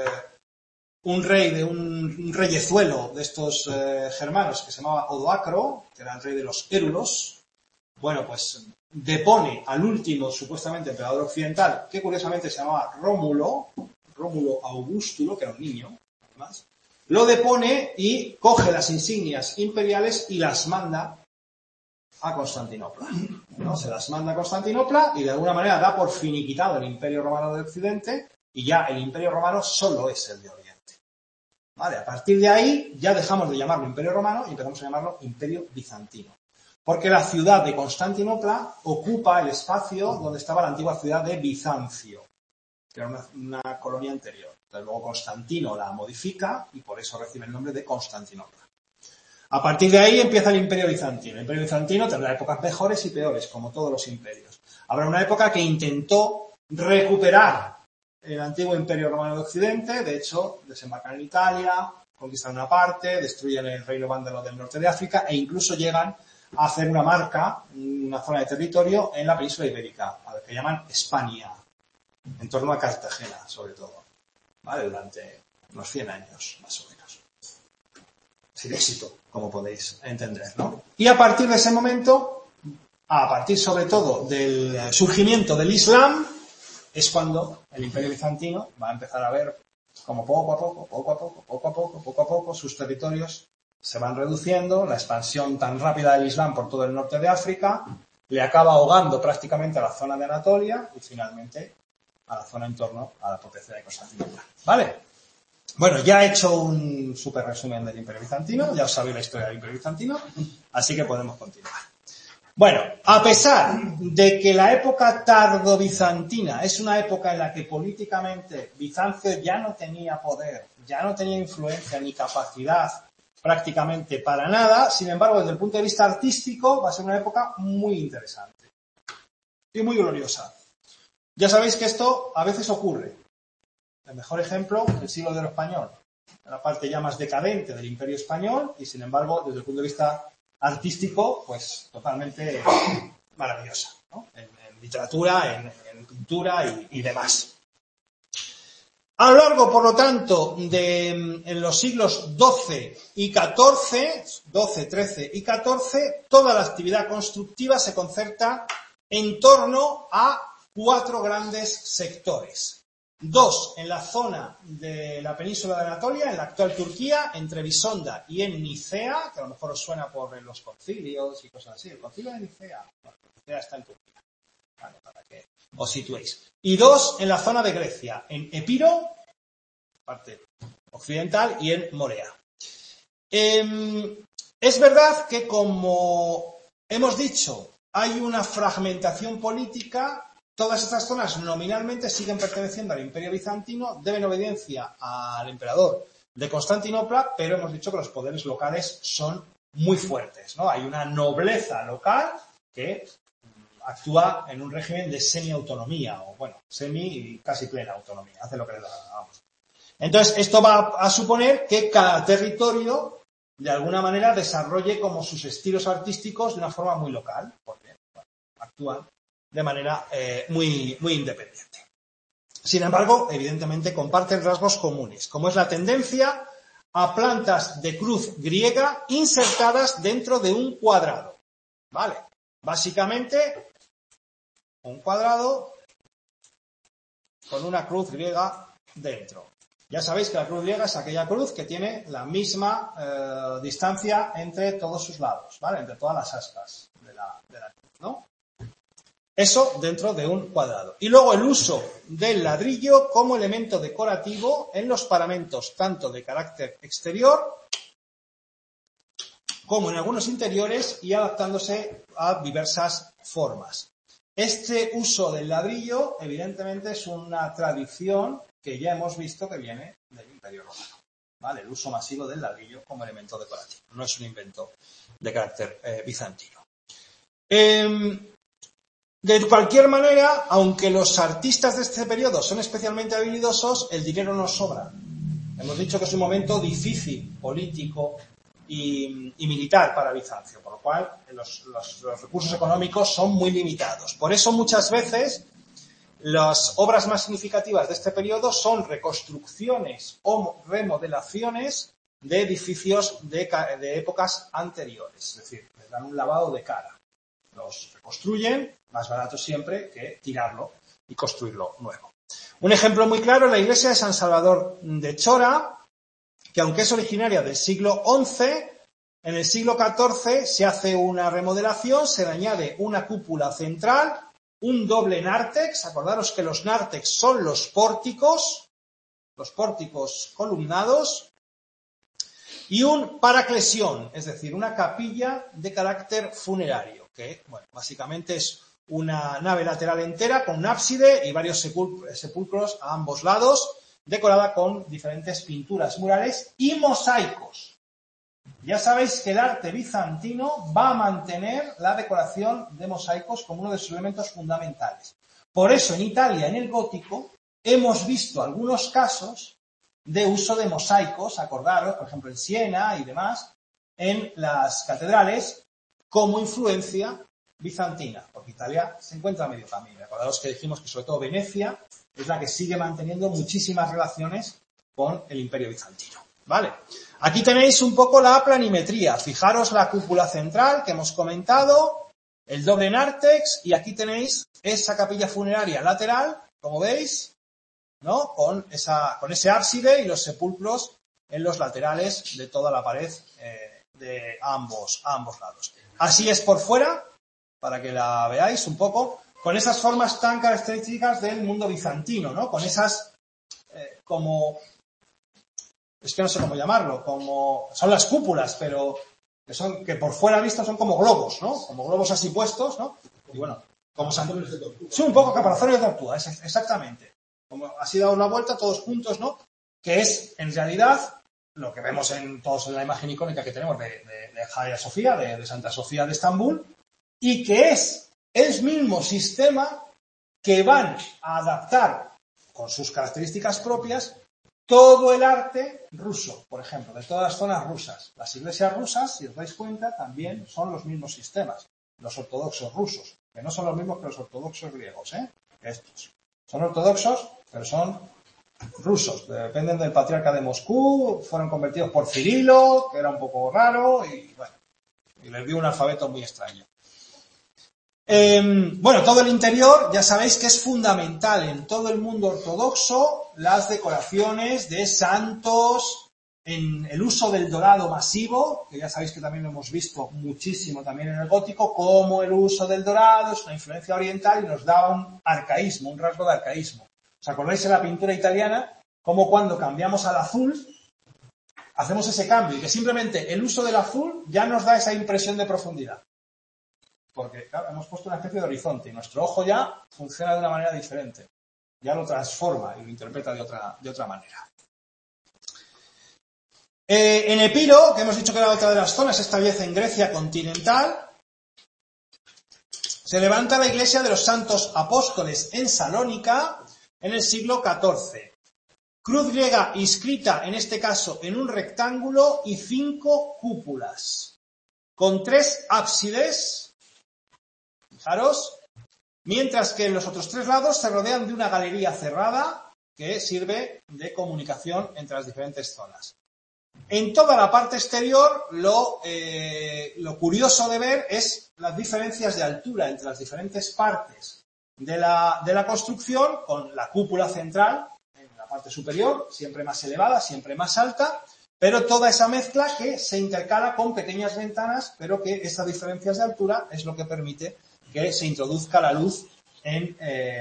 un reyezuelo de estos germanos que se llamaba Odoacro, que era el rey de los Érulos, bueno, pues depone al último supuestamente emperador occidental, que curiosamente se llamaba Rómulo Augustulo, que era un niño, además, lo depone y coge las insignias imperiales y las manda a Constantinopla, ¿no? Se las manda a Constantinopla y de alguna manera da por finiquitado el Imperio Romano de Occidente y ya el Imperio Romano solo es el de Oriente. Vale, a partir de ahí ya dejamos de llamarlo Imperio Romano y empezamos a llamarlo Imperio Bizantino. Porque la ciudad de Constantinopla ocupa el espacio donde estaba la antigua ciudad de Bizancio, que era una colonia anterior. Entonces luego Constantino la modifica y por eso recibe el nombre de Constantinopla. A partir de ahí empieza el Imperio Bizantino. El Imperio Bizantino tendrá épocas mejores y peores, como todos los imperios. Habrá una época que intentó recuperar el antiguo Imperio Romano de Occidente, de hecho, desembarcan en Italia, conquistan una parte, destruyen el reino vándalo del norte de África e incluso llegan a hacer una marca, una zona de territorio en la península ibérica, a la que llaman España, en torno a Cartagena, sobre todo, ¿vale? Durante unos 100 años, más o menos. Sin éxito, como podéis entender, ¿no? Y a partir de ese momento, a partir sobre todo del surgimiento del Islam, es cuando el Imperio Bizantino va a empezar a ver como poco a poco sus territorios se van reduciendo, la expansión tan rápida del Islam por todo el norte de África le acaba ahogando prácticamente a la zona de Anatolia y finalmente a la zona en torno a la potencia de Constantinopla. ¿Vale? Bueno, ya he hecho un súper resumen del Imperio Bizantino, ya os sabéis la historia del Imperio Bizantino, así que podemos continuar. Bueno, a pesar de que la época tardobizantina es una época en la que políticamente Bizancio ya no tenía poder, ya no tenía influencia ni capacidad prácticamente para nada, sin embargo, desde el punto de vista artístico va a ser una época muy interesante y muy gloriosa. Ya sabéis que esto a veces ocurre. El mejor ejemplo, el siglo de oro español, la parte ya más decadente del Imperio Español y, sin embargo, desde el punto de vista artístico, pues totalmente maravillosa, ¿no? En literatura, en pintura y demás. A lo largo, por lo tanto, en los siglos XII y XIV, XII, XIII y XIV, toda la actividad constructiva se concentra en torno a 4 grandes sectores. 2 en la zona de la península de Anatolia, en la actual Turquía, entre Bisonda y en Nicea, que a lo mejor os suena por los concilios y cosas así. El concilio de Nicea, bueno, Nicea está en Turquía, vale, para que os situéis. Y 2 en la zona de Grecia, en Epiro, parte occidental, y en Morea. Es verdad que, como hemos dicho, hay una fragmentación política. Todas estas zonas nominalmente siguen perteneciendo al Imperio Bizantino, deben obediencia al emperador de Constantinopla, pero hemos dicho que los poderes locales son muy fuertes, ¿no? Hay una nobleza local que actúa en un régimen de semi-autonomía, o bueno, semi y casi plena autonomía, hace lo que le da, vamos. Entonces, esto va a suponer que cada territorio, de alguna manera, desarrolle como sus estilos artísticos de una forma muy local, porque bueno, actúan de manera muy independiente. Sin embargo, evidentemente comparten rasgos comunes, como es la tendencia a plantas de cruz griega insertadas dentro de un cuadrado. ¿Vale? Básicamente, un cuadrado con una cruz griega dentro. Ya sabéis que la cruz griega es aquella cruz que tiene la misma distancia entre todos sus lados, ¿vale? Entre todas las aspas de la cruz, ¿no? Eso dentro de un cuadrado. Y luego el uso del ladrillo como elemento decorativo en los paramentos, tanto de carácter exterior como en algunos interiores y adaptándose a diversas formas. Este uso del ladrillo, evidentemente, es una tradición que ya hemos visto que viene del Imperio Romano, ¿vale? El uso masivo del ladrillo como elemento decorativo. No es un invento de carácter bizantino. De cualquier manera, aunque los artistas de este periodo son especialmente habilidosos, el dinero no sobra. Hemos dicho que es un momento difícil, político y militar para Bizancio, por lo cual los recursos económicos son muy limitados. Por eso muchas veces las obras más significativas de este periodo son reconstrucciones o remodelaciones de edificios de épocas anteriores, es decir, les dan un lavado de cara. Los reconstruyen, más barato siempre que tirarlo y construirlo nuevo. Un ejemplo muy claro es la iglesia de San Salvador de Chora, que aunque es originaria del siglo XI, en el siglo XIV se hace una remodelación, se le añade una cúpula central, un doble nártex, acordaros que los nártex son los pórticos columnados, y un paraclesión, es decir, una capilla de carácter funerario, que bueno, básicamente es una nave lateral entera con un ábside y varios sepulcros a ambos lados, decorada con diferentes pinturas murales y mosaicos. Ya sabéis que el arte bizantino va a mantener la decoración de mosaicos como uno de sus elementos fundamentales. Por eso en Italia, en el gótico, hemos visto algunos casos de uso de mosaicos, acordaros, por ejemplo en Siena y demás, en las catedrales, como influencia bizantina, porque Italia se encuentra a medio camino. Acordaros que dijimos que sobre todo Venecia es la que sigue manteniendo muchísimas relaciones con el Imperio Bizantino. ¿Vale? Aquí tenéis un poco la planimetría. Fijaros la cúpula central que hemos comentado, el doble nártex, y aquí tenéis esa capilla funeraria lateral, como veis, ¿no? Con ese ábside y los sepulcros en los laterales de toda la pared a ambos lados. Así es por fuera, para que la veáis un poco, con esas formas tan características del mundo bizantino, ¿no? Con esas, es que no sé cómo llamarlo, como son las cúpulas, pero que por fuera visto son como globos, ¿no? Como globos así puestos, ¿no? Y bueno, como Caparazones de tortuga. sí, un poco caparazones de tortuga, exactamente. Como así dado una vuelta todos juntos, ¿no? Que es, en realidad, lo que vemos todos en la imagen icónica que tenemos de Hagia Sofía, de Santa Sofía de Estambul, y que es el mismo sistema que van a adaptar, con sus características propias, todo el arte ruso, por ejemplo, de todas las zonas rusas. Las iglesias rusas, si os dais cuenta, también son los mismos sistemas, los ortodoxos rusos, que no son los mismos que los ortodoxos griegos, estos. Son ortodoxos, pero son rusos, dependen del patriarca de Moscú, fueron convertidos por Cirilo, que era un poco raro, y bueno, y les dio un alfabeto muy extraño. Bueno, todo el interior, ya sabéis que es fundamental en todo el mundo ortodoxo, las decoraciones de santos, en el uso del dorado masivo, que ya sabéis que también lo hemos visto muchísimo también en el gótico, como el uso del dorado es una influencia oriental y nos da un arcaísmo, un rasgo de arcaísmo. ¿Os acordáis en la pintura italiana cómo cuando cambiamos al azul hacemos ese cambio y que simplemente el uso del azul ya nos da esa impresión de profundidad? Porque, claro, hemos puesto una especie de horizonte y nuestro ojo ya funciona de una manera diferente. Ya lo transforma y lo interpreta de otra manera. En Epiro, que hemos dicho que era otra de las zonas, esta vez en Grecia continental, se levanta la iglesia de los santos apóstoles en Salónica en el siglo XIV. Cruz griega inscrita, en este caso, en un rectángulo y 5 cúpulas, con 3 ábsides, fijaros, mientras que en los otros 3 lados se rodean de una galería cerrada que sirve de comunicación entre las diferentes zonas. En toda la parte exterior, lo curioso de ver es las diferencias de altura entre las diferentes partes de la construcción, con la cúpula central en la parte superior, siempre más elevada, siempre más alta, pero toda esa mezcla que se intercala con pequeñas ventanas, pero que estas diferencias de altura es lo que permite que se introduzca la luz en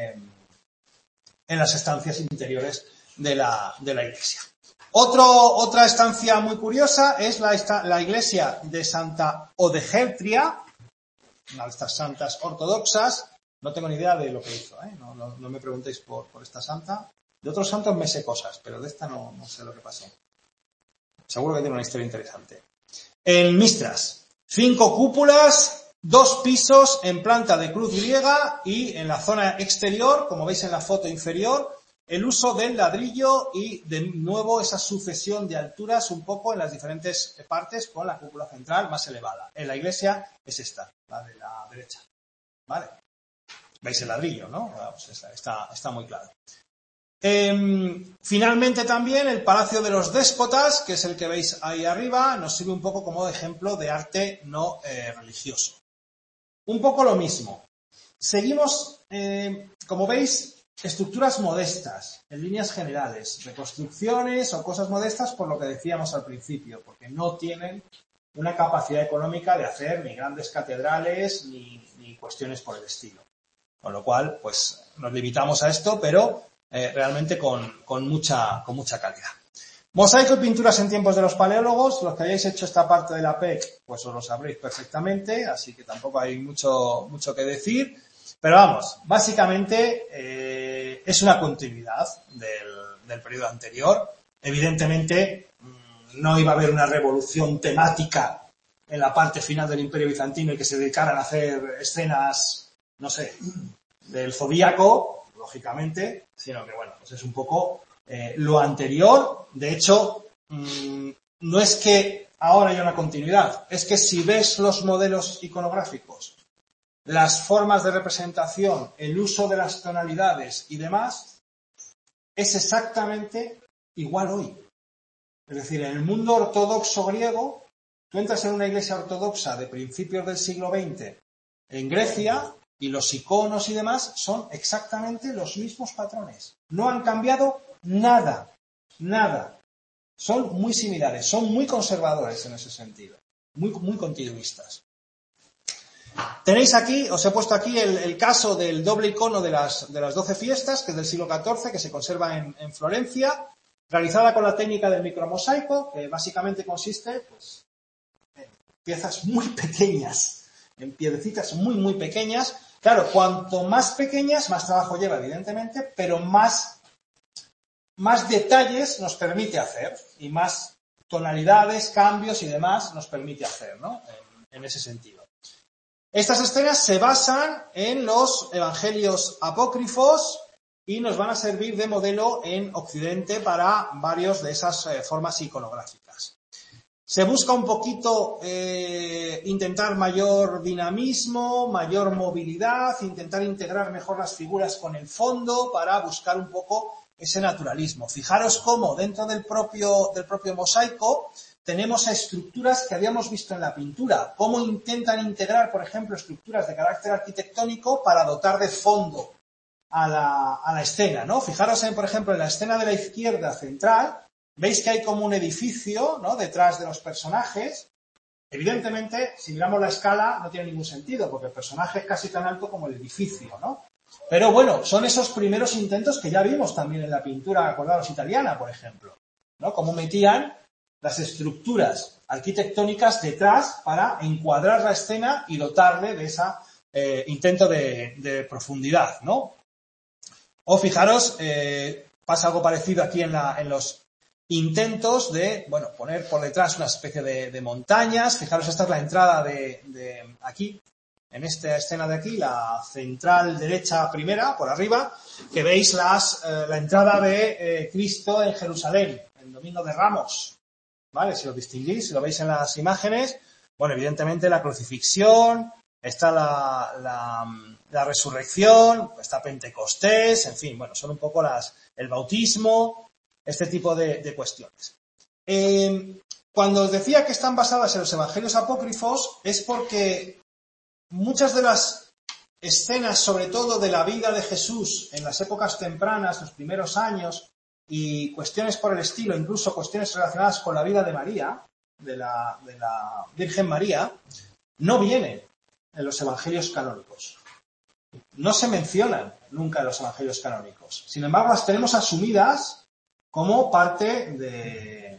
las estancias interiores de la iglesia. Otra estancia muy curiosa es la iglesia de Santa Odegertria, una de estas santas ortodoxas. No tengo ni idea de lo que hizo, no me preguntéis por esta santa. De otros santos me sé cosas, pero de esta no sé lo que pasó. Seguro que tiene una historia interesante. En Mistras, 5 cúpulas, 2 pisos en planta de cruz griega y en la zona exterior, como veis en la foto inferior, el uso del ladrillo y de nuevo esa sucesión de alturas un poco en las diferentes partes con la cúpula central más elevada. En la iglesia es esta, la de la derecha. ¿Vale? ¿Veis el ladrillo, no? Pues está muy claro. Finalmente también el Palacio de los Déspotas, que es el que veis ahí arriba, nos sirve un poco como de ejemplo de arte no religioso. Un poco lo mismo. Seguimos, como veis, estructuras modestas, en líneas generales, reconstrucciones o cosas modestas por lo que decíamos al principio, porque no tienen una capacidad económica de hacer ni grandes catedrales ni cuestiones por el estilo. Con lo cual, pues nos limitamos a esto, pero realmente con mucha calidad. Mosaico y pinturas en tiempos de los paleólogos. Los que hayáis hecho esta parte de la PEC, pues os lo sabréis perfectamente, así que tampoco hay mucho que decir. Pero vamos, básicamente es una continuidad del periodo anterior. Evidentemente no iba a haber una revolución temática en la parte final del Imperio Bizantino y que se dedicaran a hacer escenas, no sé, del Zodíaco, lógicamente, sino que bueno, pues es un poco lo anterior. De hecho, no es que ahora haya una continuidad, es que si ves los modelos iconográficos, las formas de representación, el uso de las tonalidades y demás, es exactamente igual hoy. Es decir, en el mundo ortodoxo griego, tú entras en una iglesia ortodoxa de principios del siglo XX en Grecia y los iconos y demás son exactamente los mismos patrones. No han cambiado nada. Son muy similares, son muy conservadores en ese sentido. muy continuistas. Tenéis aquí, os he puesto aquí el caso del doble icono de las 12 fiestas, que es del siglo XIV, que se conserva en Florencia, realizada con la técnica del micromosaico, que básicamente consiste pues, en piezas muy pequeñas, en piedecitas muy pequeñas. Claro, cuanto más pequeñas, más trabajo lleva, evidentemente, pero más detalles nos permite hacer, y más tonalidades, cambios y demás nos permite hacer, ¿no? En ese sentido. Estas escenas se basan en los evangelios apócrifos y nos van a servir de modelo en Occidente para varios de esas formas iconográficas. Se busca un poquito intentar mayor dinamismo, mayor movilidad, intentar integrar mejor las figuras con el fondo para buscar un poco ese naturalismo. Fijaros cómo dentro del propio mosaico tenemos estructuras que habíamos visto en la pintura, cómo intentan integrar, por ejemplo, estructuras de carácter arquitectónico para dotar de fondo a la escena, ¿no? Fijaros, por ejemplo, en la escena de la izquierda central, veis que hay como un edificio, ¿no?, detrás de los personajes. Evidentemente, si miramos la escala, no tiene ningún sentido, porque el personaje es casi tan alto como el edificio, ¿no? Pero bueno, son esos primeros intentos que ya vimos también en la pintura, acordaros, italiana, por ejemplo, ¿no? Cómo metían las estructuras arquitectónicas detrás para encuadrar la escena y dotarle de ese intento de profundidad, ¿no? O fijaros, pasa algo parecido aquí en los intentos de, bueno, poner por detrás una especie de montañas. Fijaros, esta es la entrada de aquí, en esta escena de aquí, la central derecha primera, por arriba, que veis la entrada de Cristo en Jerusalén, el Domingo de Ramos. ¿Vale? Si lo distinguís, si lo veis en las imágenes, bueno, evidentemente la crucifixión, está la resurrección, está Pentecostés, en fin, bueno, son un poco el bautismo, este tipo de cuestiones. Cuando os decía que están basadas en los evangelios apócrifos, es porque muchas de las escenas, sobre todo de la vida de Jesús en las épocas tempranas, los primeros años, y cuestiones por el estilo, incluso cuestiones relacionadas con la vida de María, de la Virgen María, no vienen en los evangelios canónicos. No se mencionan nunca en los evangelios canónicos. Sin embargo, las tenemos asumidas como parte del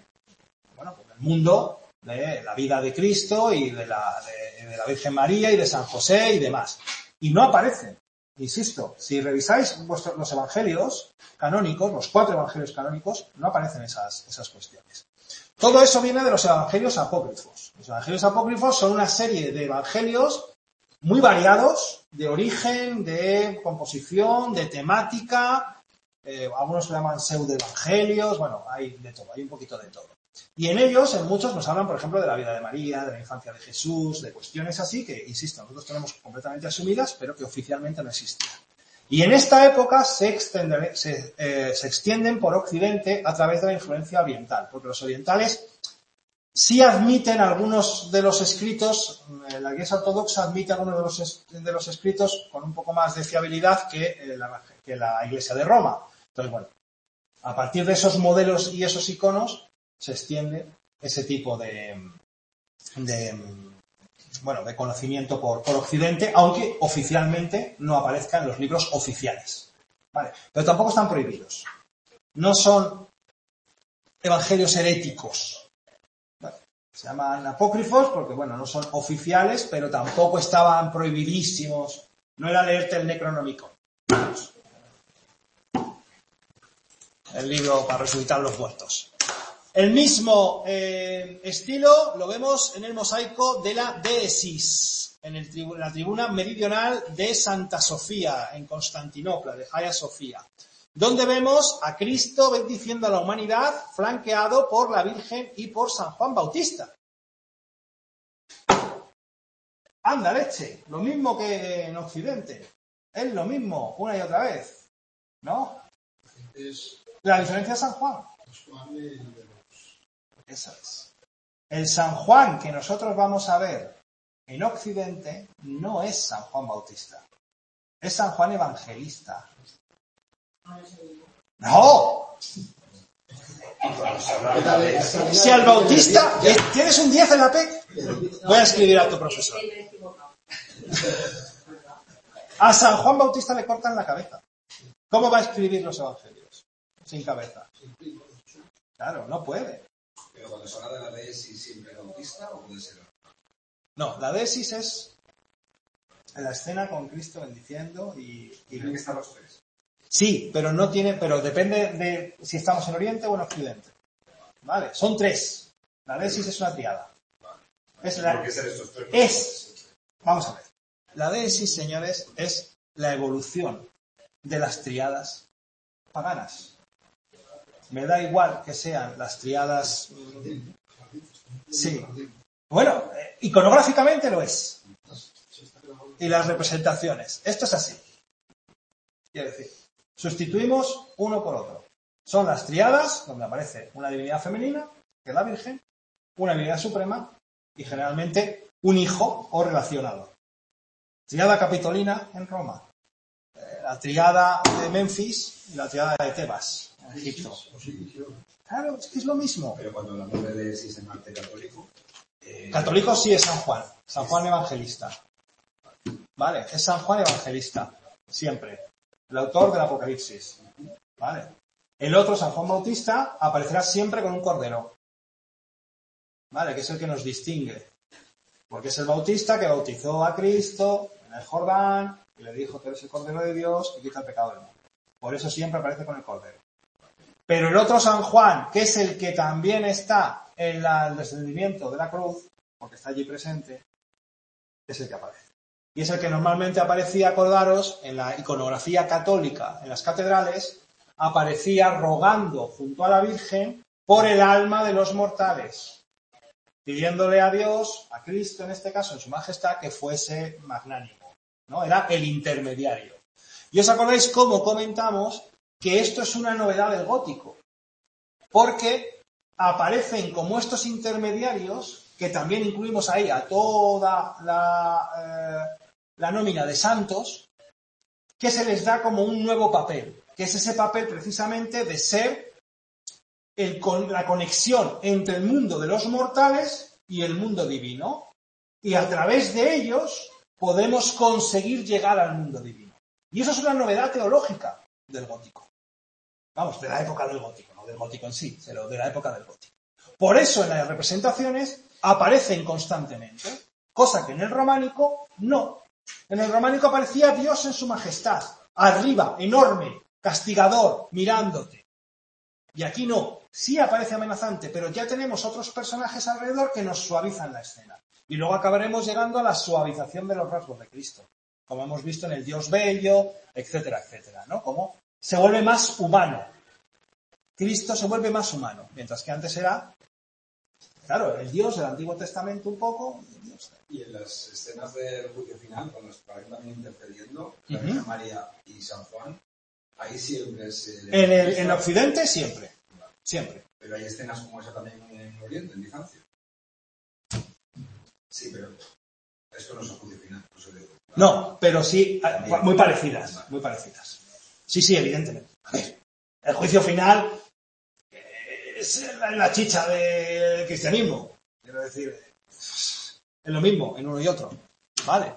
mundo de la vida de Cristo y de la Virgen María y de San José y demás. Y no aparecen. Insisto, si revisáis los evangelios canónicos, los 4 evangelios canónicos, no aparecen esas cuestiones. Todo eso viene de los evangelios apócrifos. Los evangelios apócrifos son una serie de evangelios muy variados, de origen, de composición, de temática, algunos lo llaman pseudoevangelios, bueno, hay de todo, hay un poquito de todo. Y en ellos, en muchos, nos hablan, por ejemplo, de la vida de María, de la infancia de Jesús, de cuestiones así que, insisto, nosotros tenemos completamente asumidas, pero que oficialmente no existían. Y en esta época se extienden por Occidente a través de la influencia oriental, porque los orientales sí admiten algunos de los escritos, la Iglesia Ortodoxa admite algunos de los escritos con un poco más de fiabilidad que la Iglesia de Roma. Entonces, bueno, a partir de esos modelos y esos iconos, se extiende ese tipo de conocimiento por Occidente, aunque oficialmente no aparezca en los libros oficiales. ¿Vale? Pero tampoco están prohibidos. No son evangelios heréticos. ¿Vale? Se llaman apócrifos porque, bueno, no son oficiales, pero tampoco estaban prohibidísimos. No era leerte el Necronomicon. El libro para resucitar a los muertos. El mismo estilo lo vemos en el mosaico de la Deesis, en la tribuna meridional de Santa Sofía, en Constantinopla, de Hagia Sofía, donde vemos a Cristo bendiciendo a la humanidad, flanqueado por la Virgen y por San Juan Bautista. Anda leche, lo mismo que en Occidente, es lo mismo una y otra vez, ¿no? La diferencia es San Juan. Eso es. El San Juan que nosotros vamos a ver en Occidente no es San Juan Bautista. Es San Juan Evangelista. ¡No! Si al Bautista... ¿Tienes un 10 en la PEC? Voy a escribir a tu profesor. Sí, me he equivocado. A San Juan Bautista le cortan la cabeza. ¿Cómo va a escribir los evangelios? Sin cabeza. Claro, no puede. Pero cuando se habla de la deesis, ¿siempre bautista o puede ser? No, la deesis es en la escena con Cristo bendiciendo y Tienen que estar los tres. sí, pero no tiene, pero depende de si estamos en Oriente o en Occidente. ¿Vale? Son tres. La deesis es una triada. ¿Por qué ser estos tres? Vamos a ver. La deesis, señores, es la evolución de las triadas paganas. Me da igual que sean las triadas. Sí. Bueno, iconográficamente lo es. Y las representaciones. Esto es así. Quiero decir, sustituimos uno por otro. Son las triadas, donde aparece una divinidad femenina, que es la Virgen, una divinidad suprema y generalmente un hijo o relacionado. Triada capitolina en Roma, la triada de Memphis y la triada de Tebas en Egipto. Claro, es que es lo mismo. Pero cuando hablamos de deesis en arte católico... Católico sí es San Juan Evangelista. ¿Vale? Es San Juan Evangelista, siempre. El autor del Apocalipsis. ¿Vale? El otro, San Juan Bautista, aparecerá siempre con un cordero. ¿Vale? Que es el que nos distingue. Porque es el bautista que bautizó a Cristo en el Jordán y le dijo: tú eres el Cordero de Dios que quita el pecado del mundo. Por eso siempre aparece con el cordero. Pero el otro San Juan, que es el que también está en el descendimiento de la cruz, porque está allí presente, es el que aparece. Y es el que normalmente aparecía, acordaros, en la iconografía católica, en las catedrales, aparecía rogando junto a la Virgen por el alma de los mortales, pidiéndole a Dios, a Cristo en este caso, en su majestad, que fuese magnánimo, ¿no? Era el intermediario. Y os acordáis cómo comentamos que esto es una novedad del gótico, porque aparecen como estos intermediarios, que también incluimos ahí a toda la nómina de santos, que se les da como un nuevo papel, que es ese papel precisamente de ser la conexión entre el mundo de los mortales y el mundo divino, y a través de ellos podemos conseguir llegar al mundo divino. Y eso es una novedad teológica del gótico. Vamos, de la época del gótico, no del gótico en sí, pero de la época del gótico. Por eso en las representaciones aparecen constantemente, cosa que en el románico no. En el románico aparecía Dios en su majestad, arriba, enorme, castigador, mirándote. Y aquí no. Sí aparece amenazante, pero ya tenemos otros personajes alrededor que nos suavizan la escena. Y luego acabaremos llegando a la suavización de los rasgos de Cristo, como hemos visto en el Dios bello, etcétera, etcétera, ¿no? Como se vuelve más humano. Cristo se vuelve más humano, mientras que antes era, claro, el Dios del Antiguo Testamento un poco. Y en las escenas del juicio final, cuando están también intercediendo, la Virgen María y San Juan, ahí siempre se... En Occidente siempre, siempre. Pero hay escenas como esa también en Oriente, en Bizancio. Sí, pero esto no es el juicio final, por eso digo. No, pero sí, muy parecidas, muy parecidas. Sí, sí, evidentemente. A ver, el juicio final es la chicha del cristianismo. Quiero decir, es lo mismo en uno y otro. Vale.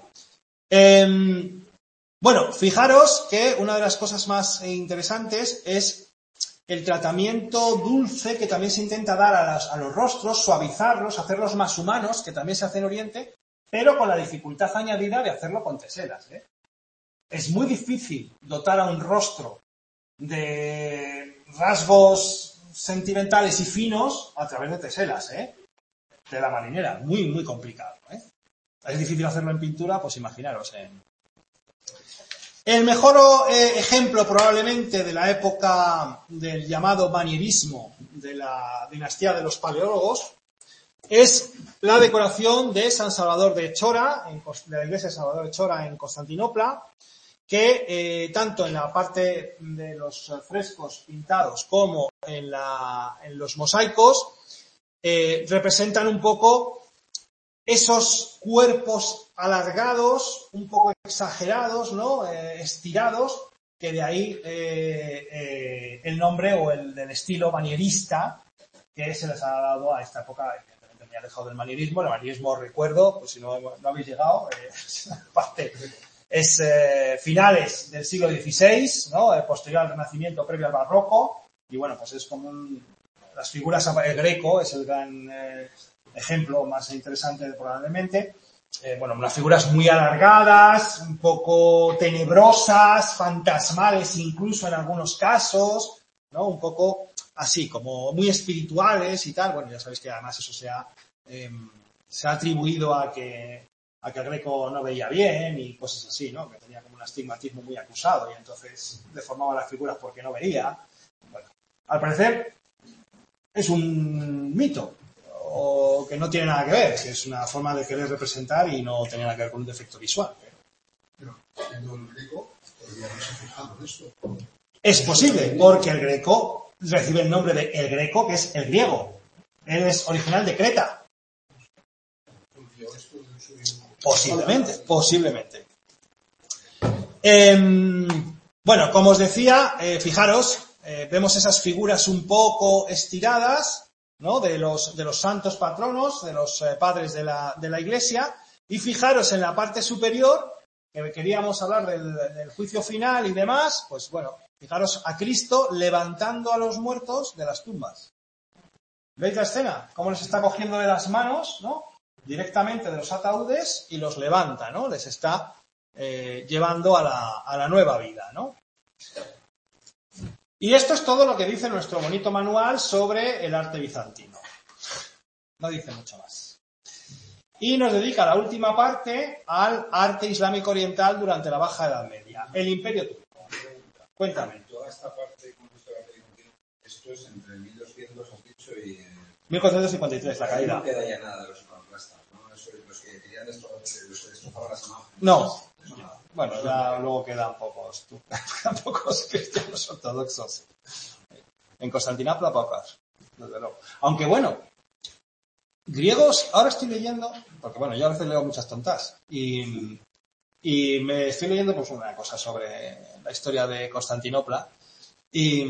Bueno, fijaros que una de las cosas más interesantes es el tratamiento dulce que también se intenta dar a los rostros, suavizarlos, hacerlos más humanos, que también se hace en Oriente, pero con la dificultad añadida de hacerlo con teselas, ¿eh? Es muy difícil dotar a un rostro de rasgos sentimentales y finos a través de teselas, ¿eh? De la marinera, muy, muy complicado, ¿eh? Es difícil hacerlo en pintura, pues imaginaros. El mejor ejemplo probablemente de la época del llamado manierismo de la dinastía de los paleólogos es la decoración de San Salvador de Chora, de la iglesia de Salvador de Chora en Constantinopla, que tanto en la parte de los frescos pintados como en los mosaicos representan un poco esos cuerpos alargados, un poco exagerados, ¿no? Estirados, que de ahí el nombre o el del estilo manierista que se les ha dado a esta época, evidentemente muy alejado del manierismo. El manierismo, recuerdo, pues si no habéis llegado, es finales del siglo XVI, ¿no? Posterior al Renacimiento, previo al Barroco, y bueno, pues es como las figuras, el Greco es el gran ejemplo más interesante probablemente. Bueno, unas figuras muy alargadas, un poco tenebrosas, fantasmales incluso en algunos casos, ¿no? Un poco así, como muy espirituales y tal. Bueno, ya sabéis que además eso se ha atribuido a que el Greco no veía bien y cosas así, ¿no? Que tenía como un astigmatismo muy acusado y entonces deformaba las figuras porque no veía. Bueno, al parecer es un mito, o que no tiene nada que ver, que es una forma de querer representar y no tenía nada que ver con un defecto visual. Pero siendo el griego, podría haberse fijado en esto. Es posible, porque el Greco recibe el nombre de el Greco, que es el griego. Él es original de Creta. Posiblemente. Bueno, como os decía, fijaros, vemos esas figuras un poco estiradas, ¿no? De los santos patronos, de los padres de la Iglesia, y fijaros en la parte superior, que queríamos hablar del juicio final y demás, pues bueno, fijaros a Cristo levantando a los muertos de las tumbas. ¿Veis la escena? Cómo les está cogiendo de las manos, ¿no? Directamente de los ataúdes y los levanta, ¿no? Les está llevando a la nueva vida, ¿no? Y esto es todo lo que dice nuestro bonito manual sobre el arte bizantino. No dice mucho más. Y nos dedica la última parte al arte islámico oriental durante la Baja Edad Media, el Imperio Turco. Cuéntame. Toda esta parte, como esto esto es entre 1200, has dicho, y... 1453, la caída. No queda ya nada de los iconoclastas, ¿no? Eso, los que querían destrozar las imágenes. No. Bueno, ya luego quedan pocos cristianos ortodoxos. En Constantinopla pocos, desde luego. Aunque bueno, griegos, ahora estoy leyendo, porque bueno, yo a veces leo muchas tontas, y me estoy leyendo pues una cosa sobre la historia de Constantinopla, y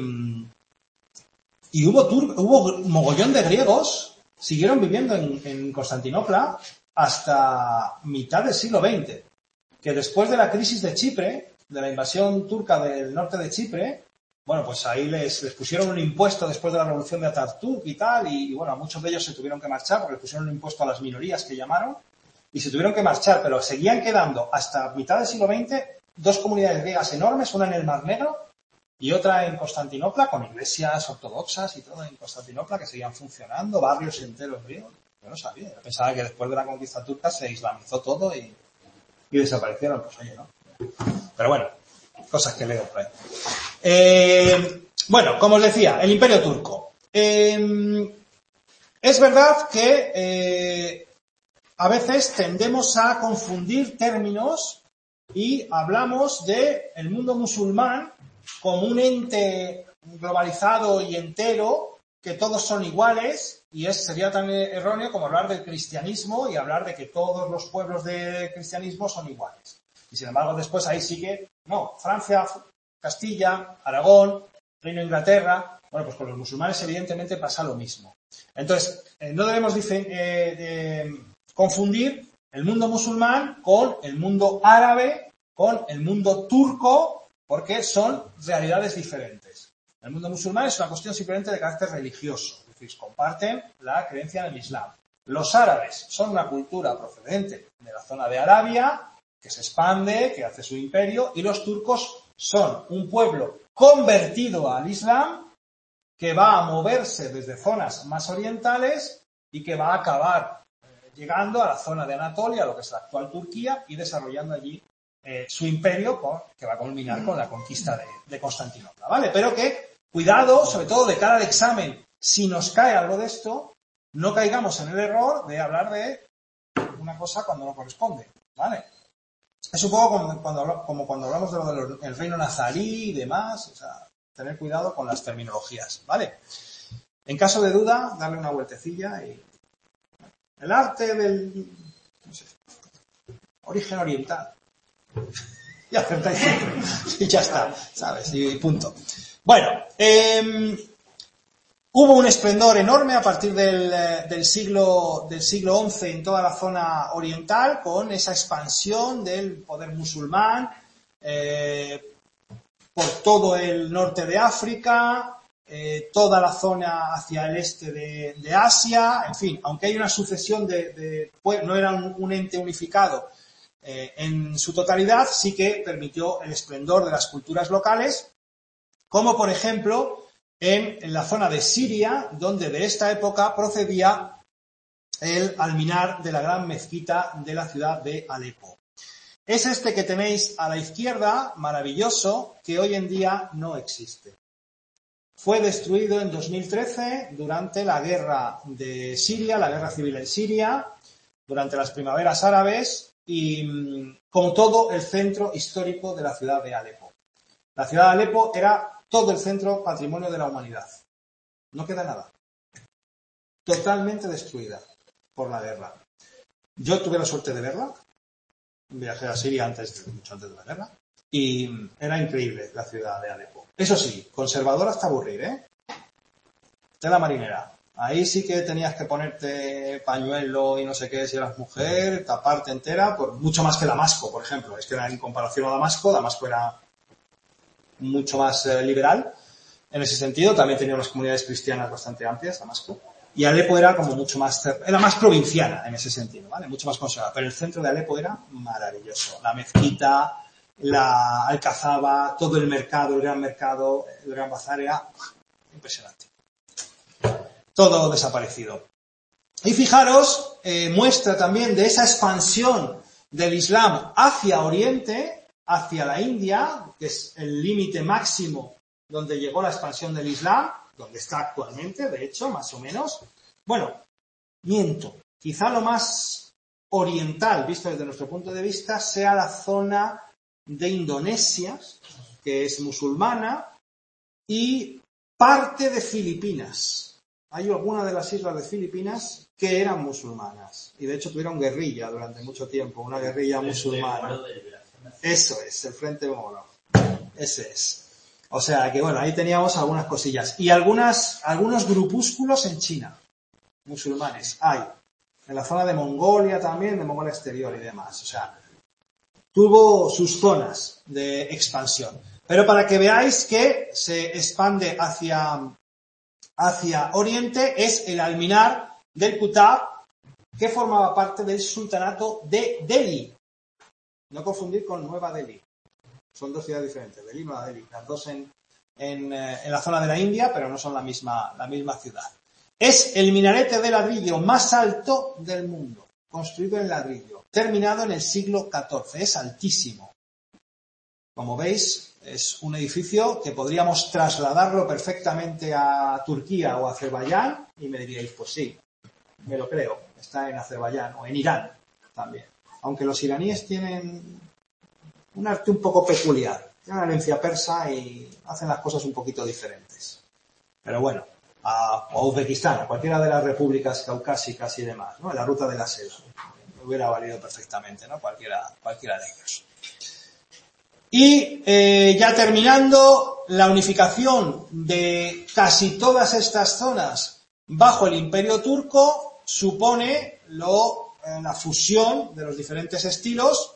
hubo un mogollón de griegos, siguieron viviendo en Constantinopla hasta mitad del siglo XX. Que después de la crisis de Chipre, de la invasión turca del norte de Chipre, bueno, pues ahí les pusieron un impuesto después de la revolución de Atatürk y tal, y bueno, muchos de ellos se tuvieron que marchar porque les pusieron un impuesto a las minorías que llamaron, y se tuvieron que marchar, pero seguían quedando hasta mitad del siglo XX dos comunidades griegas enormes, una en el Mar Negro y otra en Constantinopla, con iglesias ortodoxas y todo en Constantinopla que seguían funcionando, barrios enteros griegos. Yo no sabía, yo pensaba que después de la conquista turca se islamizó todo y desaparecieron, pues oye, ¿no? Pero bueno, cosas que leo por ahí. Bueno, como os decía, el Imperio Turco. Es verdad que a veces tendemos a confundir términos y hablamos de el mundo musulmán como un ente globalizado y entero, que todos son iguales, y sería tan erróneo como hablar del cristianismo y hablar de que todos los pueblos de cristianismo son iguales. Y sin embargo después ahí sigue, no, Francia, Castilla, Aragón, Reino de Inglaterra, bueno, pues con los musulmanes evidentemente pasa lo mismo. Entonces, no debemos confundir el mundo musulmán con el mundo árabe, con el mundo turco, porque son realidades diferentes. El mundo musulmán es una cuestión simplemente de carácter religioso, es decir, comparten la creencia en el Islam. Los árabes son una cultura procedente de la zona de Arabia, que se expande, que hace su imperio, y los turcos son un pueblo convertido al Islam, que va a moverse desde zonas más orientales y que va a acabar llegando a la zona de Anatolia, lo que es la actual Turquía, y desarrollando allí su imperio, que va a culminar con la conquista de Constantinopla, ¿vale? Pero que, cuidado, sobre todo de cara al examen, si nos cae algo de esto, no caigamos en el error de hablar de una cosa cuando no corresponde, ¿vale? Es un poco como cuando hablamos del reino nazarí y demás, o sea, tener cuidado con las terminologías, ¿vale? En caso de duda, darle una vueltecilla y... El arte del... no sé, origen oriental. Y acertáis siempre. Y ya está, ¿sabes? Y punto. Bueno, Hubo un esplendor enorme a partir del siglo XI en toda la zona oriental, con esa expansión del poder musulmán por todo el norte de África, toda la zona hacia el este de Asia, en fin, aunque hay una sucesión no era un ente unificado en su totalidad, sí que permitió el esplendor de las culturas locales, como por ejemplo en la zona de Siria, donde de esta época procedía el alminar de la gran mezquita de la ciudad de Alepo. Es este que tenéis a la izquierda, maravilloso, que hoy en día no existe. Fue destruido en 2013 durante la guerra de Siria, la guerra civil en Siria, durante las primaveras árabes y como todo el centro histórico de la ciudad de Alepo. La ciudad de Alepo era todo el centro patrimonio de la humanidad. No queda nada. Totalmente destruida por la guerra. Yo tuve la suerte de verla. Viajé a Siria mucho antes de la guerra. Y era increíble la ciudad de Alepo. Eso sí, conservadora hasta aburrir, ¿eh? Tela marinera. Ahí sí que tenías que ponerte pañuelo y no sé qué si eras mujer, taparte entera, por mucho más que Damasco, por ejemplo. Es que era en comparación a Damasco era mucho más liberal en ese sentido. También tenía unas comunidades cristianas bastante amplias, Damasco. Y Alepo era como mucho más, era más provinciana en ese sentido, ¿vale? Mucho más conservadora. Pero el centro de Alepo era maravilloso. La mezquita, la alcazaba, todo el mercado, el gran bazar era impresionante. Todo desaparecido. Y fijaros, muestra también de esa expansión del Islam hacia Oriente, hacia la India, que es el límite máximo donde llegó la expansión del Islam, donde está actualmente, de hecho, más o menos. Bueno, miento. Quizá lo más oriental, visto desde nuestro punto de vista, sea la zona de Indonesia, que es musulmana, y parte de Filipinas. Hay algunas de las islas de Filipinas que eran musulmanas, y de hecho tuvieron guerrilla durante mucho tiempo, una guerrilla musulmana. Eso es, el Frente Moro. Ese es. O sea que bueno, ahí teníamos algunas cosillas. Y algunos grupúsculos en China, musulmanes, hay. En la zona de Mongolia también, de Mongolia Exterior y demás. O sea, tuvo sus zonas de expansión. Pero para que veáis que se expande hacia Oriente, es el alminar del Kutab, que formaba parte del sultanato de Delhi. No confundir con Nueva Delhi. Son dos ciudades diferentes, Delhi y Nueva Delhi. Las dos en la zona de la India, pero no son la misma ciudad. Es el minarete de ladrillo más alto del mundo, construido en ladrillo, terminado en el siglo XIV. Es altísimo. Como veis, es un edificio que podríamos trasladarlo perfectamente a Turquía o a Azerbaiyán y me diríais, pues sí, me lo creo, está en Azerbaiyán o en Irán también. Aunque los iraníes tienen un arte un poco peculiar, tienen una herencia persa y hacen las cosas un poquito diferentes. Pero bueno, o Uzbekistán, a cualquiera de las repúblicas caucásicas y demás, ¿no? En la ruta de la seda, me hubiera valido perfectamente, ¿no? Cualquiera de ellos. Y ya terminando, la unificación de casi todas estas zonas bajo el Imperio Turco supone la fusión de los diferentes estilos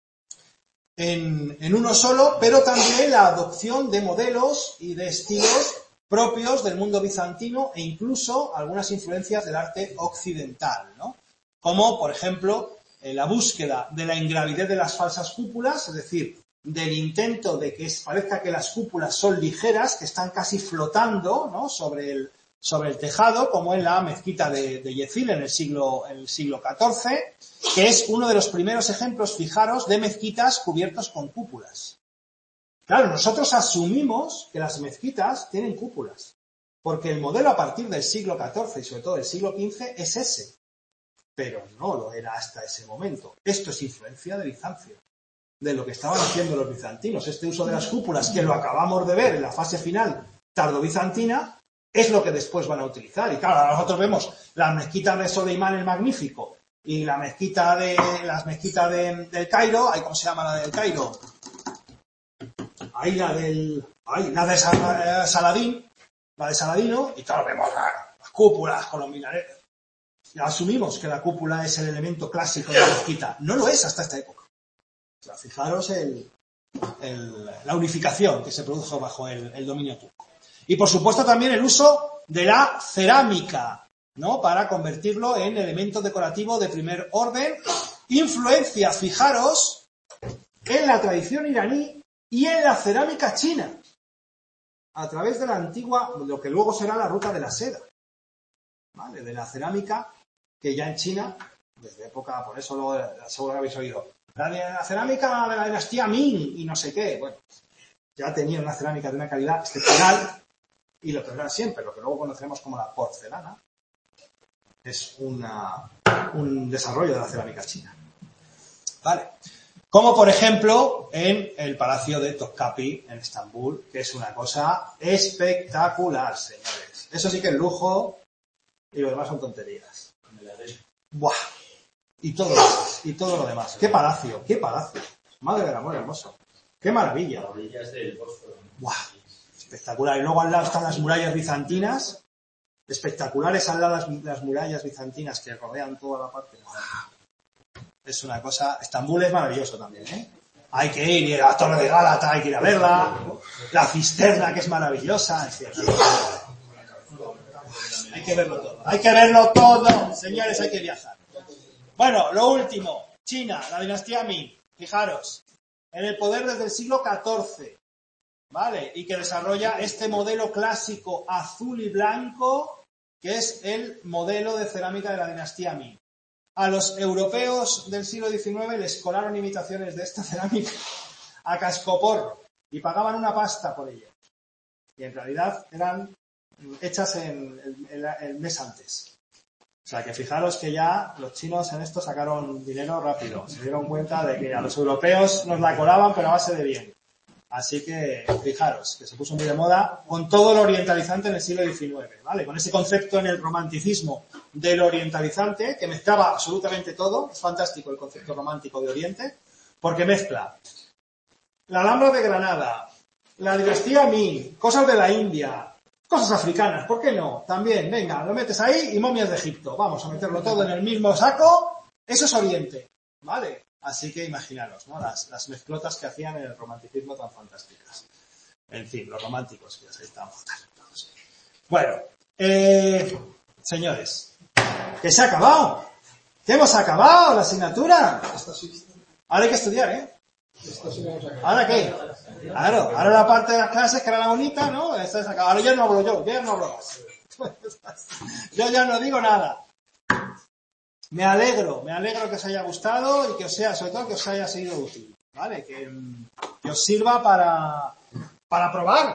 en uno solo, pero también la adopción de modelos y de estilos propios del mundo bizantino e incluso algunas influencias del arte occidental, ¿no? Como, por ejemplo, la búsqueda de la ingravidez de las falsas cúpulas, es decir, del intento de que parezca que las cúpulas son ligeras, que están casi flotando, ¿no? sobre el tejado, como en la mezquita de Yezil en el siglo XIV, que es uno de los primeros ejemplos, fijaros, de mezquitas cubiertos con cúpulas. Claro, nosotros asumimos que las mezquitas tienen cúpulas, porque el modelo a partir del siglo XIV y sobre todo del siglo XV es ese, pero no lo era hasta ese momento. Esto es influencia de Bizancio, de lo que estaban haciendo los bizantinos. Este uso de las cúpulas, que lo acabamos de ver en la fase final tardobizantina, es lo que después van a utilizar. Y claro, nosotros vemos las mezquitas de Soleimán el Magnífico y las mezquitas del Cairo. ¿Cómo se llama la del Cairo? La de Saladín, la de Saladino, y todos vemos las cúpulas con los minaretes. Y asumimos que la cúpula es el elemento clásico de la mezquita. No lo es hasta esta época. O sea, fijaros la unificación que se produjo bajo el dominio turco. Y por supuesto también el uso de la cerámica, ¿no? Para convertirlo en elemento decorativo de primer orden. Influencia, fijaros, en la tradición iraní y en la cerámica china, a través de la antigua, lo que luego será la ruta de la seda, ¿vale? De la cerámica, que ya en China, desde época, por eso seguro que habéis oído, la cerámica de la dinastía Ming y no sé qué, bueno, ya tenían una cerámica de una calidad excepcional y lo tendrán siempre, lo que luego conoceremos como la porcelana, es un desarrollo de la cerámica china. Vale. Como por ejemplo en el Palacio de Topkapi en Estambul, que es una cosa espectacular, señores. Eso sí que es lujo y lo demás son tonterías. ¡Buah! Y todo lo demás. ¡Qué palacio! ¡Qué palacio! Madre del amor hermoso. ¡Qué maravilla! ¡Buah! Espectacular. Y luego al lado están las murallas bizantinas. Espectaculares al lado las murallas bizantinas que rodean toda la parte. Es una cosa... Estambul es maravilloso también, ¿eh? Hay que ir a la Torre de Gálata, hay que ir a verla. La cisterna, que es maravillosa. En fin, hay que verlo todo. Hay que verlo todo. Señores, hay que viajar. Bueno, lo último. China, la dinastía Ming. Fijaros. En el poder desde el siglo XIV. ¿Vale? Y que desarrolla este modelo clásico azul y blanco, que es el modelo de cerámica de la dinastía Ming. A los europeos del siglo XIX les colaron imitaciones de esta cerámica a cascoporro y pagaban una pasta por ello. Y en realidad eran hechas el mes antes. O sea que fijaros que ya los chinos en esto sacaron dinero rápido. Se dieron cuenta de que a los europeos nos la colaban, pero a base de bien. Así que fijaros que se puso muy de moda con todo lo orientalizante en el siglo XIX, ¿vale? Con ese concepto en el romanticismo del orientalizante que mezclaba absolutamente todo. Es fantástico el concepto romántico de Oriente porque mezcla la Alhambra de Granada, la dinastía Ming, cosas de la India, cosas africanas, ¿por qué no? También, venga, lo metes ahí y momias de Egipto. Vamos a meterlo todo en el mismo saco. Eso es Oriente, ¿vale? Así que imaginaros, ¿no? Las mezclotas que hacían en el romanticismo tan fantásticas. En fin, los románticos, que ya sabéis, estaban todos. Bueno, señores, que se ha acabado. Que hemos acabado la asignatura. Ahora hay que estudiar, ¿eh? ¿Ahora qué? Claro, ahora la parte de las clases que era la bonita, ¿no? Esta es acá. Ahora ya no hablo yo ya no hablo más. Yo ya no digo nada. Me alegro que os haya gustado y que os sea, sobre todo, que os haya sido útil, ¿vale? Que os sirva para probar